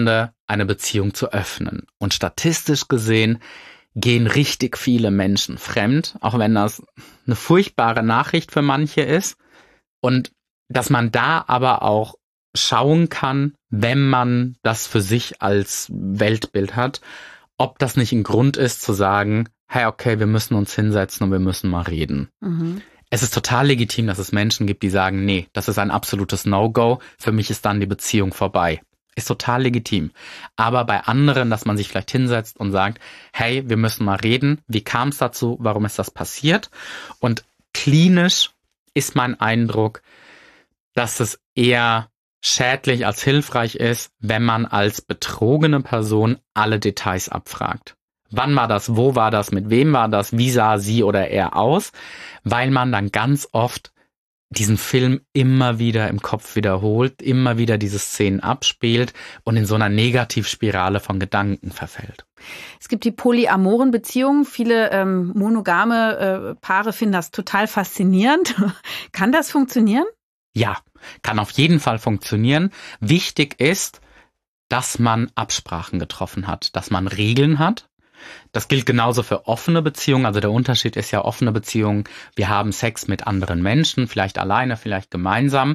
Speaker 2: eine Beziehung zu öffnen. Und statistisch gesehen gehen richtig viele Menschen fremd, auch wenn das eine furchtbare Nachricht für manche ist. Und dass man da aber auch schauen kann, wenn man das für sich als Weltbild hat, ob das nicht ein Grund ist zu sagen, hey, okay, wir müssen uns hinsetzen und wir müssen mal reden. Mhm. Es ist total legitim, dass es Menschen gibt, die sagen, nee, das ist ein absolutes No-Go, für mich ist dann die Beziehung vorbei. Ist total legitim. Aber bei anderen, dass man sich vielleicht hinsetzt und sagt, hey, wir müssen mal reden, wie kam es dazu, warum ist das passiert? Und klinisch ist mein Eindruck, dass es eher schädlich als hilfreich ist, wenn man als betrogene Person alle Details abfragt. Wann war das, wo war das, mit wem war das, wie sah sie oder er aus? Weil man dann ganz oft diesen Film immer wieder im Kopf wiederholt, immer wieder diese Szenen abspielt und in so einer Negativspirale von Gedanken verfällt.
Speaker 1: Es gibt die polyamoren Beziehungen. Viele ähm, monogame äh, Paare finden das total faszinierend. Kann das funktionieren?
Speaker 2: Ja, kann auf jeden Fall funktionieren. Wichtig ist, dass man Absprachen getroffen hat, dass man Regeln hat. Das gilt genauso für offene Beziehungen. Also der Unterschied ist ja offene Beziehungen. Wir haben Sex mit anderen Menschen, vielleicht alleine, vielleicht gemeinsam.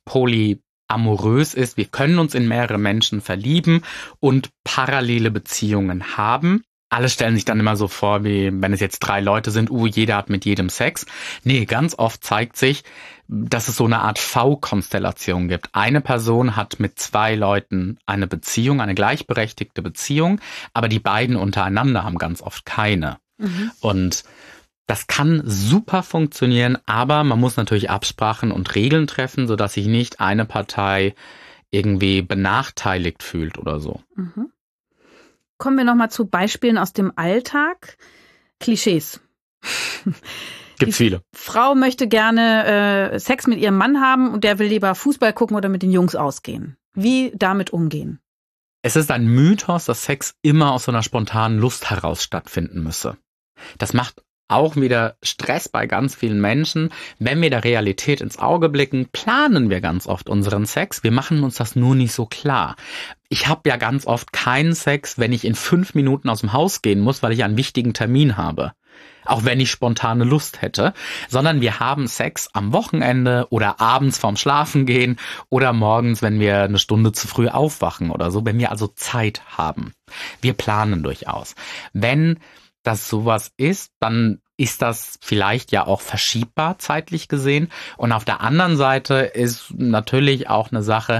Speaker 2: Polyamorös ist, wir können uns in mehrere Menschen verlieben und parallele Beziehungen haben. Alle stellen sich dann immer so vor, wie wenn es jetzt drei Leute sind, uh, jeder hat mit jedem Sex. Nee, ganz oft zeigt sich, dass es so eine Art V-Konstellation gibt. Eine Person hat mit zwei Leuten eine Beziehung, eine gleichberechtigte Beziehung, aber die beiden untereinander haben ganz oft keine. Mhm. Und das kann super funktionieren, aber man muss natürlich Absprachen und Regeln treffen, sodass sich nicht eine Partei irgendwie benachteiligt fühlt oder so.
Speaker 1: Mhm. Kommen wir nochmal zu Beispielen aus dem Alltag. Klischees.
Speaker 2: Gibt viele.
Speaker 1: Frau möchte gerne äh, Sex mit ihrem Mann haben und der will lieber Fußball gucken oder mit den Jungs ausgehen. Wie damit umgehen?
Speaker 2: Es ist ein Mythos, dass Sex immer aus so einer spontanen Lust heraus stattfinden müsse. Das macht auch wieder Stress bei ganz vielen Menschen. Wenn wir der Realität ins Auge blicken, planen wir ganz oft unseren Sex. Wir machen uns das nur nicht so klar. Ich habe ja ganz oft keinen Sex, wenn ich in fünf Minuten aus dem Haus gehen muss, weil ich einen wichtigen Termin habe. Auch wenn ich spontane Lust hätte. Sondern wir haben Sex am Wochenende oder abends vorm Schlafengehen oder morgens, wenn wir eine Stunde zu früh aufwachen oder so. Wenn wir also Zeit haben. Wir planen durchaus. Wenn das sowas ist, dann ist das vielleicht ja auch verschiebbar zeitlich gesehen. Und auf der anderen Seite ist natürlich auch eine Sache,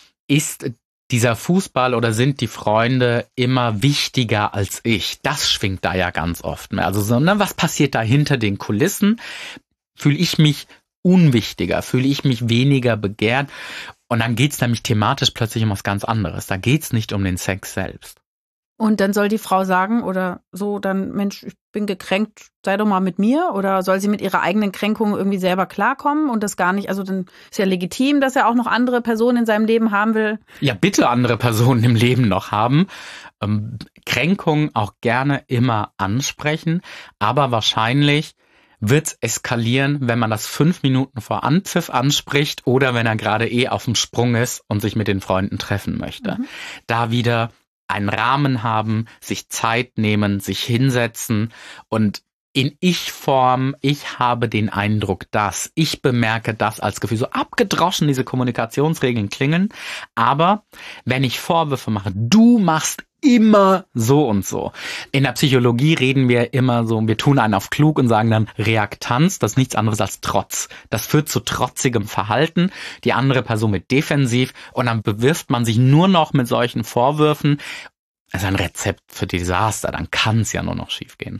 Speaker 2: ist dieser Fußball oder sind die Freunde immer wichtiger als ich? Das schwingt da ja ganz oft mehr. Also so, ne, was passiert da hinter den Kulissen? Fühle ich mich unwichtiger? Fühle ich mich weniger begehrt? Und dann geht's nämlich thematisch plötzlich um was ganz anderes. Da geht's nicht um den Sex selbst.
Speaker 1: Und dann soll die Frau sagen oder so dann, Mensch, ich bin gekränkt, sei doch mal mit mir? Oder soll sie mit ihrer eigenen Kränkung irgendwie selber klarkommen und das gar nicht, also dann ist ja legitim, dass er auch noch andere Personen in seinem Leben haben will.
Speaker 2: Ja, bitte andere Personen im Leben noch haben. Ähm, Kränkungen auch gerne immer ansprechen, aber wahrscheinlich wird's eskalieren, wenn man das fünf Minuten vor Anpfiff anspricht oder wenn er gerade eh auf dem Sprung ist und sich mit den Freunden treffen möchte. Mhm. Da wieder einen Rahmen haben, sich Zeit nehmen, sich hinsetzen und in Ich-Form, ich habe den Eindruck, dass, ich bemerke das als Gefühl, so abgedroschen diese Kommunikationsregeln klingen, aber wenn ich Vorwürfe mache, du machst immer so und so. In der Psychologie reden wir immer so, wir tun einen auf klug und sagen dann Reaktanz, das ist nichts anderes als Trotz. Das führt zu trotzigem Verhalten, die andere Person mit defensiv und dann bewirft man sich nur noch mit solchen Vorwürfen. Das ist ein Rezept für Desaster, dann kann es ja nur noch schiefgehen.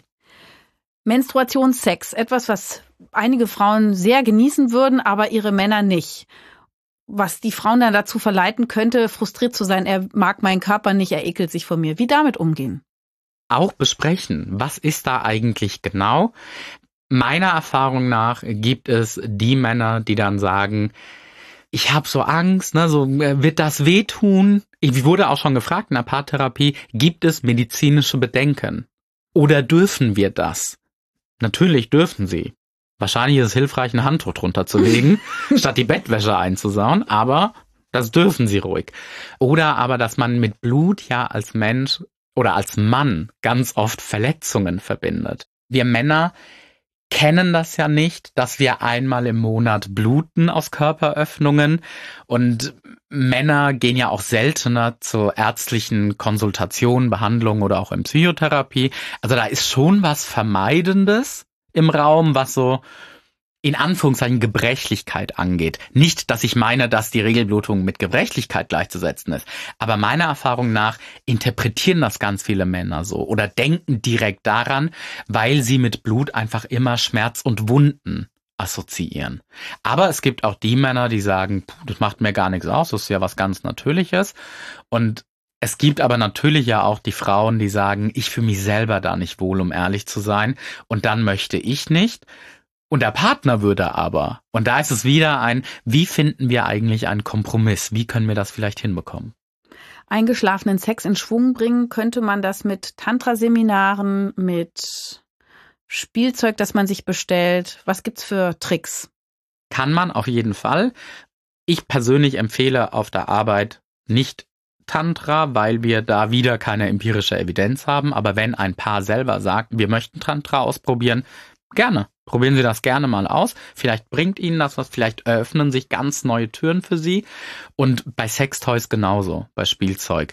Speaker 1: Menstruationssex, etwas, was einige Frauen sehr genießen würden, aber ihre Männer nicht. Was die Frauen dann dazu verleiten könnte, frustriert zu sein, er mag meinen Körper nicht, er ekelt sich vor mir. Wie damit umgehen?
Speaker 2: Auch besprechen, was ist da eigentlich genau? Meiner Erfahrung nach gibt es die Männer, die dann sagen, ich habe so Angst, ne, so wird das wehtun? Ich wurde auch schon gefragt in der Paartherapie, gibt es medizinische Bedenken? Oder dürfen wir das? Natürlich dürfen sie. Wahrscheinlich ist es hilfreich, ein Handtuch drunter zu legen, statt die Bettwäsche einzusauen, aber Das dürfen sie ruhig. Oder aber, dass man mit Blut ja als Mensch oder als Mann ganz oft Verletzungen verbindet. Wir Männer kennen das ja nicht, dass wir einmal im Monat bluten aus Körperöffnungen, und Männer gehen ja auch seltener zur ärztlichen Konsultation, Behandlung oder auch in Psychotherapie. Also da ist schon was Vermeidendes im Raum, was so in Anführungszeichen Gebrechlichkeit angeht. Nicht, dass ich meine, dass die Regelblutung mit Gebrechlichkeit gleichzusetzen ist, aber meiner Erfahrung nach interpretieren das ganz viele Männer so oder denken direkt daran, weil sie mit Blut einfach immer Schmerz und Wunden assoziieren. Aber es gibt auch die Männer, die sagen, das macht mir gar nichts aus, das ist ja was ganz Natürliches. Und es gibt aber natürlich ja auch die Frauen, die sagen, ich fühle mich selber da nicht wohl, um ehrlich zu sein, und dann möchte ich nicht. Und der Partner würde aber. Und da ist es wieder ein, wie finden wir eigentlich einen Kompromiss? Wie können wir das vielleicht hinbekommen?
Speaker 1: Eingeschlafenen Sex in Schwung bringen, könnte man das mit Tantra-Seminaren, mit Spielzeug, das man sich bestellt? Was gibt's für Tricks?
Speaker 2: Kann man auf jeden Fall. Ich persönlich empfehle auf der Arbeit nicht Tantra, weil wir da wieder keine empirische Evidenz haben. Aber wenn ein Paar selber sagt, wir möchten Tantra ausprobieren, gerne. Probieren Sie das gerne mal aus. Vielleicht bringt Ihnen das was, vielleicht eröffnen sich ganz neue Türen für Sie. Und bei Sextoys genauso, bei Spielzeug.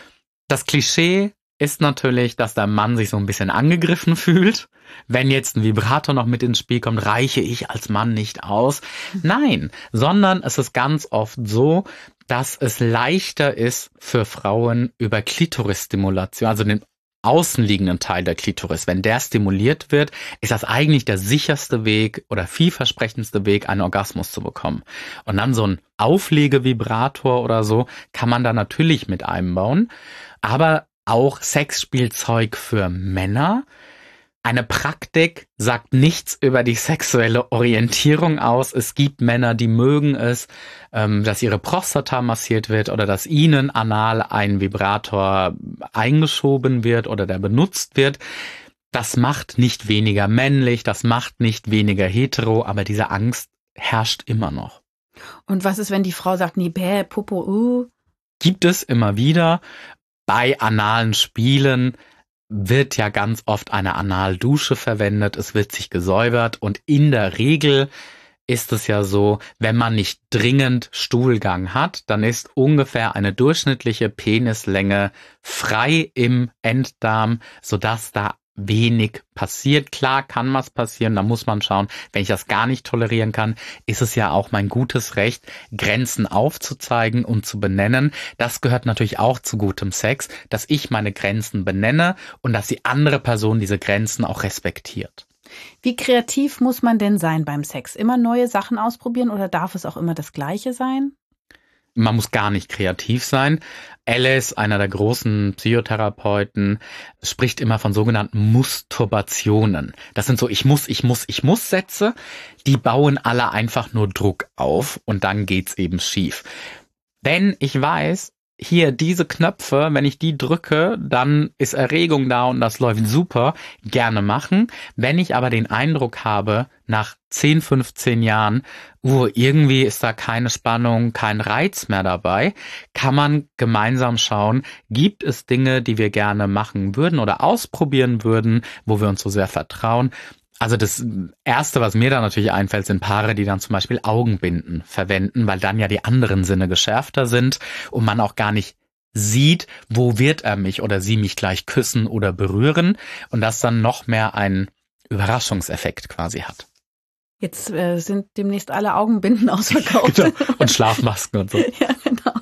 Speaker 2: Das Klischee ist natürlich, dass der Mann sich so ein bisschen angegriffen fühlt. Wenn jetzt ein Vibrator noch mit ins Spiel kommt, reiche ich als Mann nicht aus. Nein, sondern es ist ganz oft so, dass es leichter ist für Frauen über Klitorisstimulation, also den außenliegenden Teil der Klitoris, wenn der stimuliert wird, ist das eigentlich der sicherste Weg oder vielversprechendste Weg, einen Orgasmus zu bekommen. Und dann so ein Auflegevibrator oder so kann man da natürlich mit einbauen, aber auch Sexspielzeug für Männer. Eine Praktik sagt nichts über die sexuelle Orientierung aus. Es gibt Männer, die mögen es, dass ihre Prostata massiert wird oder dass ihnen anal ein Vibrator eingeschoben wird oder der benutzt wird. Das macht nicht weniger männlich, das macht nicht weniger hetero, aber diese Angst herrscht immer noch.
Speaker 1: Und was ist, wenn die Frau sagt, nee, bäh, Popo, uh?
Speaker 2: Gibt es immer wieder. Bei analen Spielen wird ja ganz oft eine Analdusche verwendet, es wird sich gesäubert, und in der Regel ist es ja so, wenn man nicht dringend Stuhlgang hat, dann ist ungefähr eine durchschnittliche Penislänge frei im Enddarm, sodass da wenig passiert. Klar kann was passieren, da muss man schauen, wenn ich das gar nicht tolerieren kann, ist es ja auch mein gutes Recht, Grenzen aufzuzeigen und zu benennen. Das gehört natürlich auch zu gutem Sex, dass ich meine Grenzen benenne und dass die andere Person diese Grenzen auch respektiert.
Speaker 1: Wie kreativ muss man denn sein beim Sex? Immer neue Sachen ausprobieren oder darf es auch immer das Gleiche sein?
Speaker 2: Man muss gar nicht kreativ sein. Alice, einer der großen Psychotherapeuten, spricht immer von sogenannten Musturbationen. Das sind so ich muss, ich muss, ich muss Sätze, die bauen alle einfach nur Druck auf und dann geht's eben schief. Wenn ich weiß, hier diese Knöpfe, wenn ich die drücke, dann ist Erregung da und das läuft super, gerne machen. Wenn ich aber den Eindruck habe, nach zehn, fünfzehn Jahren, uh, irgendwie ist da keine Spannung, kein Reiz mehr dabei, kann man gemeinsam schauen, gibt es Dinge, die wir gerne machen würden oder ausprobieren würden, wo wir uns so sehr vertrauen. Also das Erste, was mir da natürlich einfällt, sind Paare, die dann zum Beispiel Augenbinden verwenden, weil dann ja die anderen Sinne geschärfter sind und man auch gar nicht sieht, wo wird er mich oder sie mich gleich küssen oder berühren, und das dann noch mehr einen Überraschungseffekt quasi hat.
Speaker 1: Jetzt äh, sind demnächst alle Augenbinden ausverkauft.
Speaker 2: Genau. Und Schlafmasken und so.
Speaker 1: Ja, genau.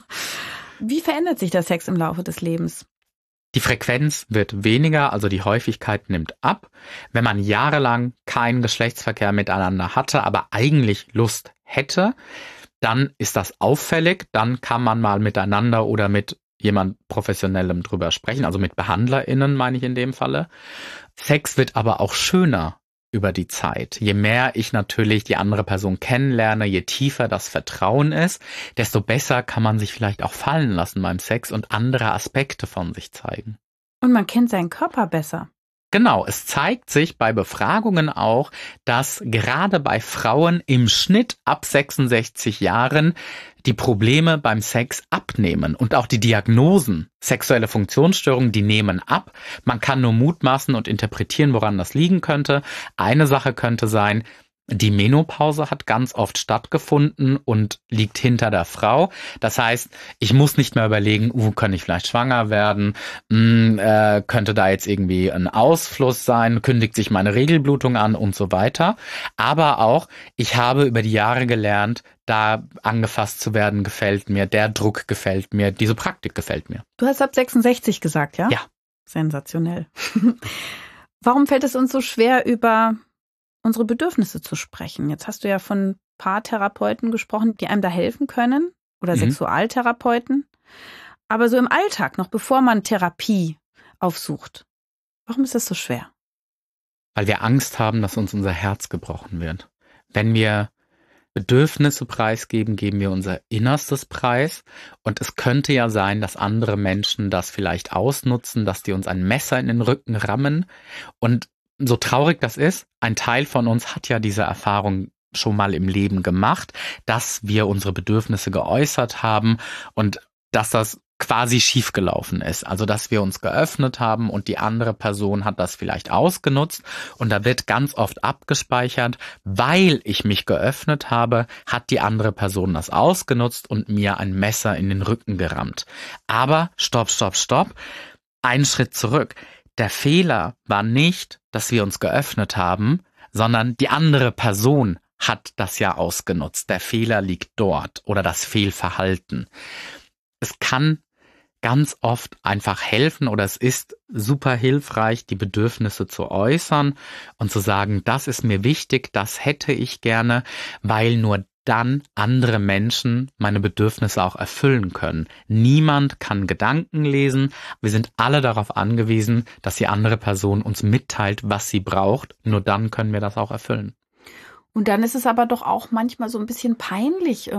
Speaker 1: Wie verändert sich der Sex im Laufe des Lebens?
Speaker 2: Die Frequenz wird weniger, also die Häufigkeit nimmt ab. Wenn man jahrelang keinen Geschlechtsverkehr miteinander hatte, aber eigentlich Lust hätte, dann ist das auffällig. Dann kann man mal miteinander oder mit jemand Professionellem drüber sprechen, also mit BehandlerInnen meine ich in dem Falle. Sex wird aber auch schöner über die Zeit. Je mehr ich natürlich die andere Person kennenlerne, je tiefer das Vertrauen ist, desto besser kann man sich vielleicht auch fallen lassen beim Sex und andere Aspekte von sich zeigen.
Speaker 1: Und man kennt seinen Körper besser.
Speaker 2: Genau, es zeigt sich bei Befragungen auch, dass gerade bei Frauen im Schnitt ab sechsundsechzig Jahren die Probleme beim Sex abnehmen und auch die Diagnosen, sexuelle Funktionsstörungen, die nehmen ab. Man kann nur mutmaßen und interpretieren, woran das liegen könnte. Eine Sache könnte sein, die Menopause hat ganz oft stattgefunden und liegt hinter der Frau. Das heißt, ich muss nicht mehr überlegen, uh, kann ich vielleicht schwanger werden? Hm, äh, könnte da jetzt irgendwie ein Ausfluss sein? Kündigt sich meine Regelblutung an und so weiter. Aber auch, ich habe über die Jahre gelernt, da angefasst zu werden gefällt mir, der Druck gefällt mir, diese Praktik gefällt mir.
Speaker 1: Du hast ab sechsundsechzig gesagt, ja?
Speaker 2: Ja.
Speaker 1: Sensationell. Warum fällt es uns so schwer, über unsere Bedürfnisse zu sprechen? Jetzt hast du ja von Paartherapeuten gesprochen, die einem da helfen können oder mhm. Sexualtherapeuten. Aber so im Alltag, noch bevor man Therapie aufsucht, warum ist das so schwer?
Speaker 2: Weil wir Angst haben, dass uns unser Herz gebrochen wird. Wenn wir Bedürfnisse preisgeben, geben wir unser Innerstes preis. Und es könnte ja sein, dass andere Menschen das vielleicht ausnutzen, dass die uns ein Messer in den Rücken rammen. Und so traurig das ist, ein Teil von uns hat ja diese Erfahrung schon mal im Leben gemacht, dass wir unsere Bedürfnisse geäußert haben und dass das quasi schiefgelaufen ist. Also dass wir uns geöffnet haben und die andere Person hat das vielleicht ausgenutzt und da wird ganz oft abgespeichert, weil ich mich geöffnet habe, hat die andere Person das ausgenutzt und mir ein Messer in den Rücken gerammt. Aber stopp, stopp, stopp, einen Schritt zurück. Der Fehler war nicht, dass wir uns geöffnet haben, sondern die andere Person hat das ja ausgenutzt. Der Fehler liegt dort oder das Fehlverhalten. Es kann ganz oft einfach helfen oder es ist super hilfreich, die Bedürfnisse zu äußern und zu sagen, das ist mir wichtig, das hätte ich gerne, weil nur dann andere Menschen meine Bedürfnisse auch erfüllen können. Niemand kann Gedanken lesen. Wir sind alle darauf angewiesen, dass die andere Person uns mitteilt, was sie braucht. Nur dann können wir das auch erfüllen.
Speaker 1: Und dann ist es aber doch auch manchmal so ein bisschen peinlich,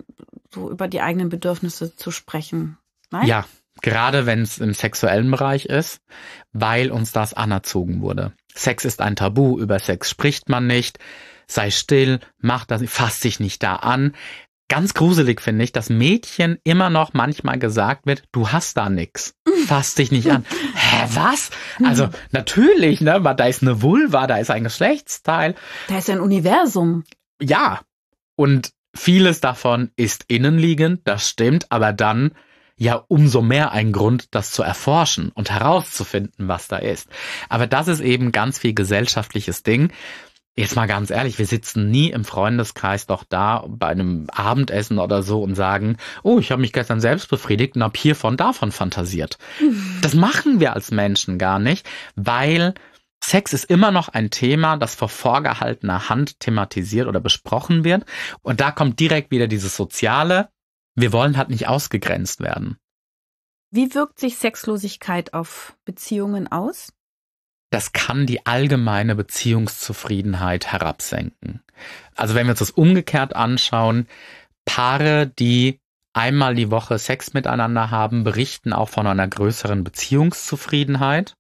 Speaker 1: so über die eigenen Bedürfnisse zu sprechen. Nein?
Speaker 2: Ja, gerade wenn es im sexuellen Bereich ist, weil uns das anerzogen wurde. Sex ist ein Tabu, über Sex spricht man nicht. Sei still, mach das, fass dich nicht da an. Ganz gruselig finde ich, dass Mädchen immer noch manchmal gesagt wird, du hast da nix, fass dich nicht an. Hä, was? Also natürlich, ne, da ist eine Vulva, da ist ein Geschlechtsteil.
Speaker 1: Da ist ein Universum.
Speaker 2: Ja, und vieles davon ist innenliegend, das stimmt, aber dann ja umso mehr ein Grund, das zu erforschen und herauszufinden, was da ist. Aber das ist eben ganz viel gesellschaftliches Ding. Jetzt mal ganz ehrlich, wir sitzen nie im Freundeskreis doch da bei einem Abendessen oder so und sagen, oh, ich habe mich gestern selbst befriedigt und habe hiervon, davon fantasiert. Mhm. Das machen wir als Menschen gar nicht, weil Sex ist immer noch ein Thema, das vor vorgehaltener Hand thematisiert oder besprochen wird. Und da kommt direkt wieder dieses Soziale, wir wollen halt nicht ausgegrenzt werden.
Speaker 1: Wie wirkt sich Sexlosigkeit auf Beziehungen aus?
Speaker 2: Das kann die allgemeine Beziehungszufriedenheit herabsenken. Also wenn wir uns das umgekehrt anschauen, Paare, die einmal die Woche Sex miteinander haben, berichten auch von einer größeren Beziehungszufriedenheit.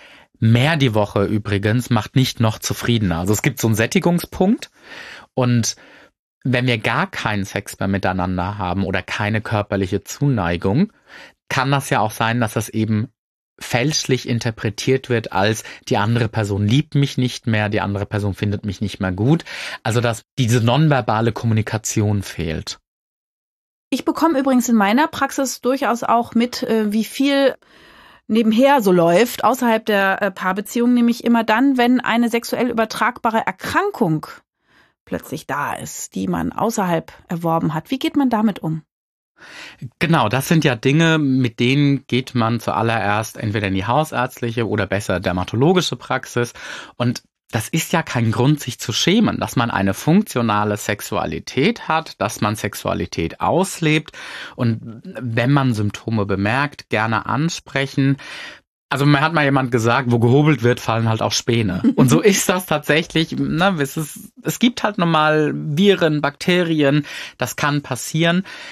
Speaker 2: Mehr die Woche übrigens macht nicht noch zufriedener. Also es gibt so einen Sättigungspunkt und wenn wir gar keinen Sex mehr miteinander haben oder keine körperliche Zuneigung, kann das ja auch sein, dass das eben fälschlich interpretiert wird als die andere Person liebt mich nicht mehr, die andere Person findet mich nicht mehr gut. Also dass diese nonverbale Kommunikation fehlt.
Speaker 1: Ich bekomme übrigens in meiner Praxis durchaus auch mit, wie viel nebenher so läuft, außerhalb der Paarbeziehung, nämlich immer dann, wenn eine sexuell übertragbare Erkrankung plötzlich da ist, die man außerhalb erworben hat. Wie geht man damit um?
Speaker 2: Genau, das sind ja Dinge, mit denen geht man zuallererst entweder in die hausärztliche oder besser dermatologische Praxis. Und das ist ja kein Grund, sich zu schämen, dass man eine funktionale Sexualität hat, dass man Sexualität auslebt. Und wenn man Symptome bemerkt, gerne ansprechen. Also mir hat mal jemand gesagt, wo gehobelt wird, fallen halt auch Späne. Und so ist das tatsächlich. Ne, es, ist, es gibt halt normal Viren, Bakterien, das kann passieren.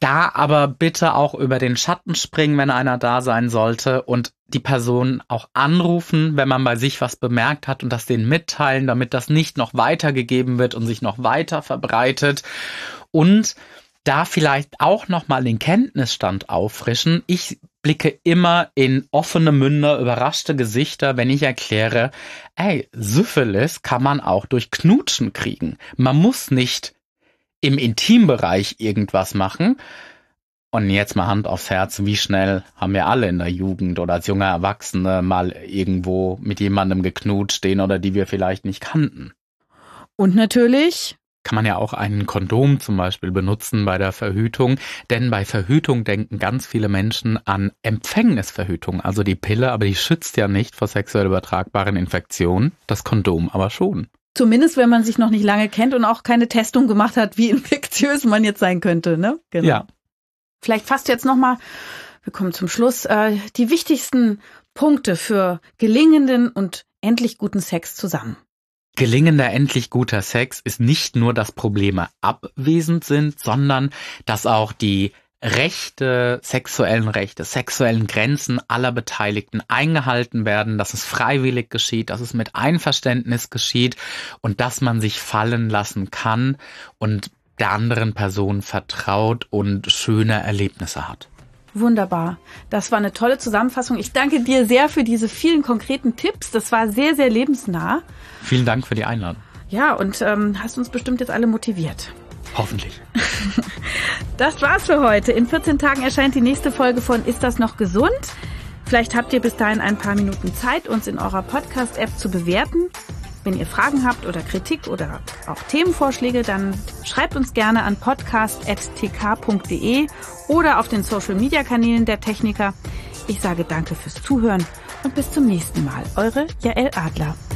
Speaker 2: Da aber bitte auch über den Schatten springen, wenn einer da sein sollte, und die Person auch anrufen, wenn man bei sich was bemerkt hat, und das denen mitteilen, damit das nicht noch weitergegeben wird und sich noch weiter verbreitet. Und da vielleicht auch nochmal den Kenntnisstand auffrischen. Ich blicke immer in offene Münder, überraschte Gesichter, wenn ich erkläre, ey, Syphilis kann man auch durch Knutschen kriegen. Man muss nicht im Intimbereich irgendwas machen. Und jetzt mal Hand aufs Herz, wie schnell haben wir alle in der Jugend oder als junge Erwachsene mal irgendwo mit jemandem geknutscht, den oder die wir vielleicht nicht kannten.
Speaker 1: Und natürlich
Speaker 2: kann man ja auch einen Kondom zum Beispiel benutzen bei der Verhütung, denn bei Verhütung denken ganz viele Menschen an Empfängnisverhütung, also die Pille, aber die schützt ja nicht vor sexuell übertragbaren Infektionen, das Kondom aber schon.
Speaker 1: Zumindest, wenn man sich noch nicht lange kennt und auch keine Testung gemacht hat, wie infektiös man jetzt sein könnte, ne? Genau.
Speaker 2: Ja.
Speaker 1: Vielleicht fasst jetzt nochmal, wir kommen zum Schluss, äh, die wichtigsten Punkte für gelingenden und endlich guten Sex zusammen.
Speaker 2: Gelingender, endlich guter Sex ist nicht nur, dass Probleme abwesend sind, sondern dass auch die Rechte, sexuellen Rechte, sexuellen Grenzen aller Beteiligten eingehalten werden, dass es freiwillig geschieht, dass es mit Einverständnis geschieht und dass man sich fallen lassen kann und der anderen Person vertraut und schöne Erlebnisse hat.
Speaker 1: Wunderbar. Das war eine tolle Zusammenfassung. Ich danke dir sehr für diese vielen konkreten Tipps. Das war sehr, sehr lebensnah.
Speaker 2: Vielen Dank für die Einladung.
Speaker 1: Ja, und ähm, hast uns bestimmt jetzt alle motiviert.
Speaker 2: Hoffentlich.
Speaker 1: Das war's für heute. In vierzehn Tagen erscheint die nächste Folge von Ist das noch gesund? Vielleicht habt ihr bis dahin ein paar Minuten Zeit, uns in eurer Podcast-App zu bewerten. Wenn ihr Fragen habt oder Kritik oder auch Themenvorschläge, dann schreibt uns gerne an podcast at t k punkt d e oder auf den Social-Media-Kanälen der Techniker. Ich sage danke fürs Zuhören und bis zum nächsten Mal. Eure Jael Adler.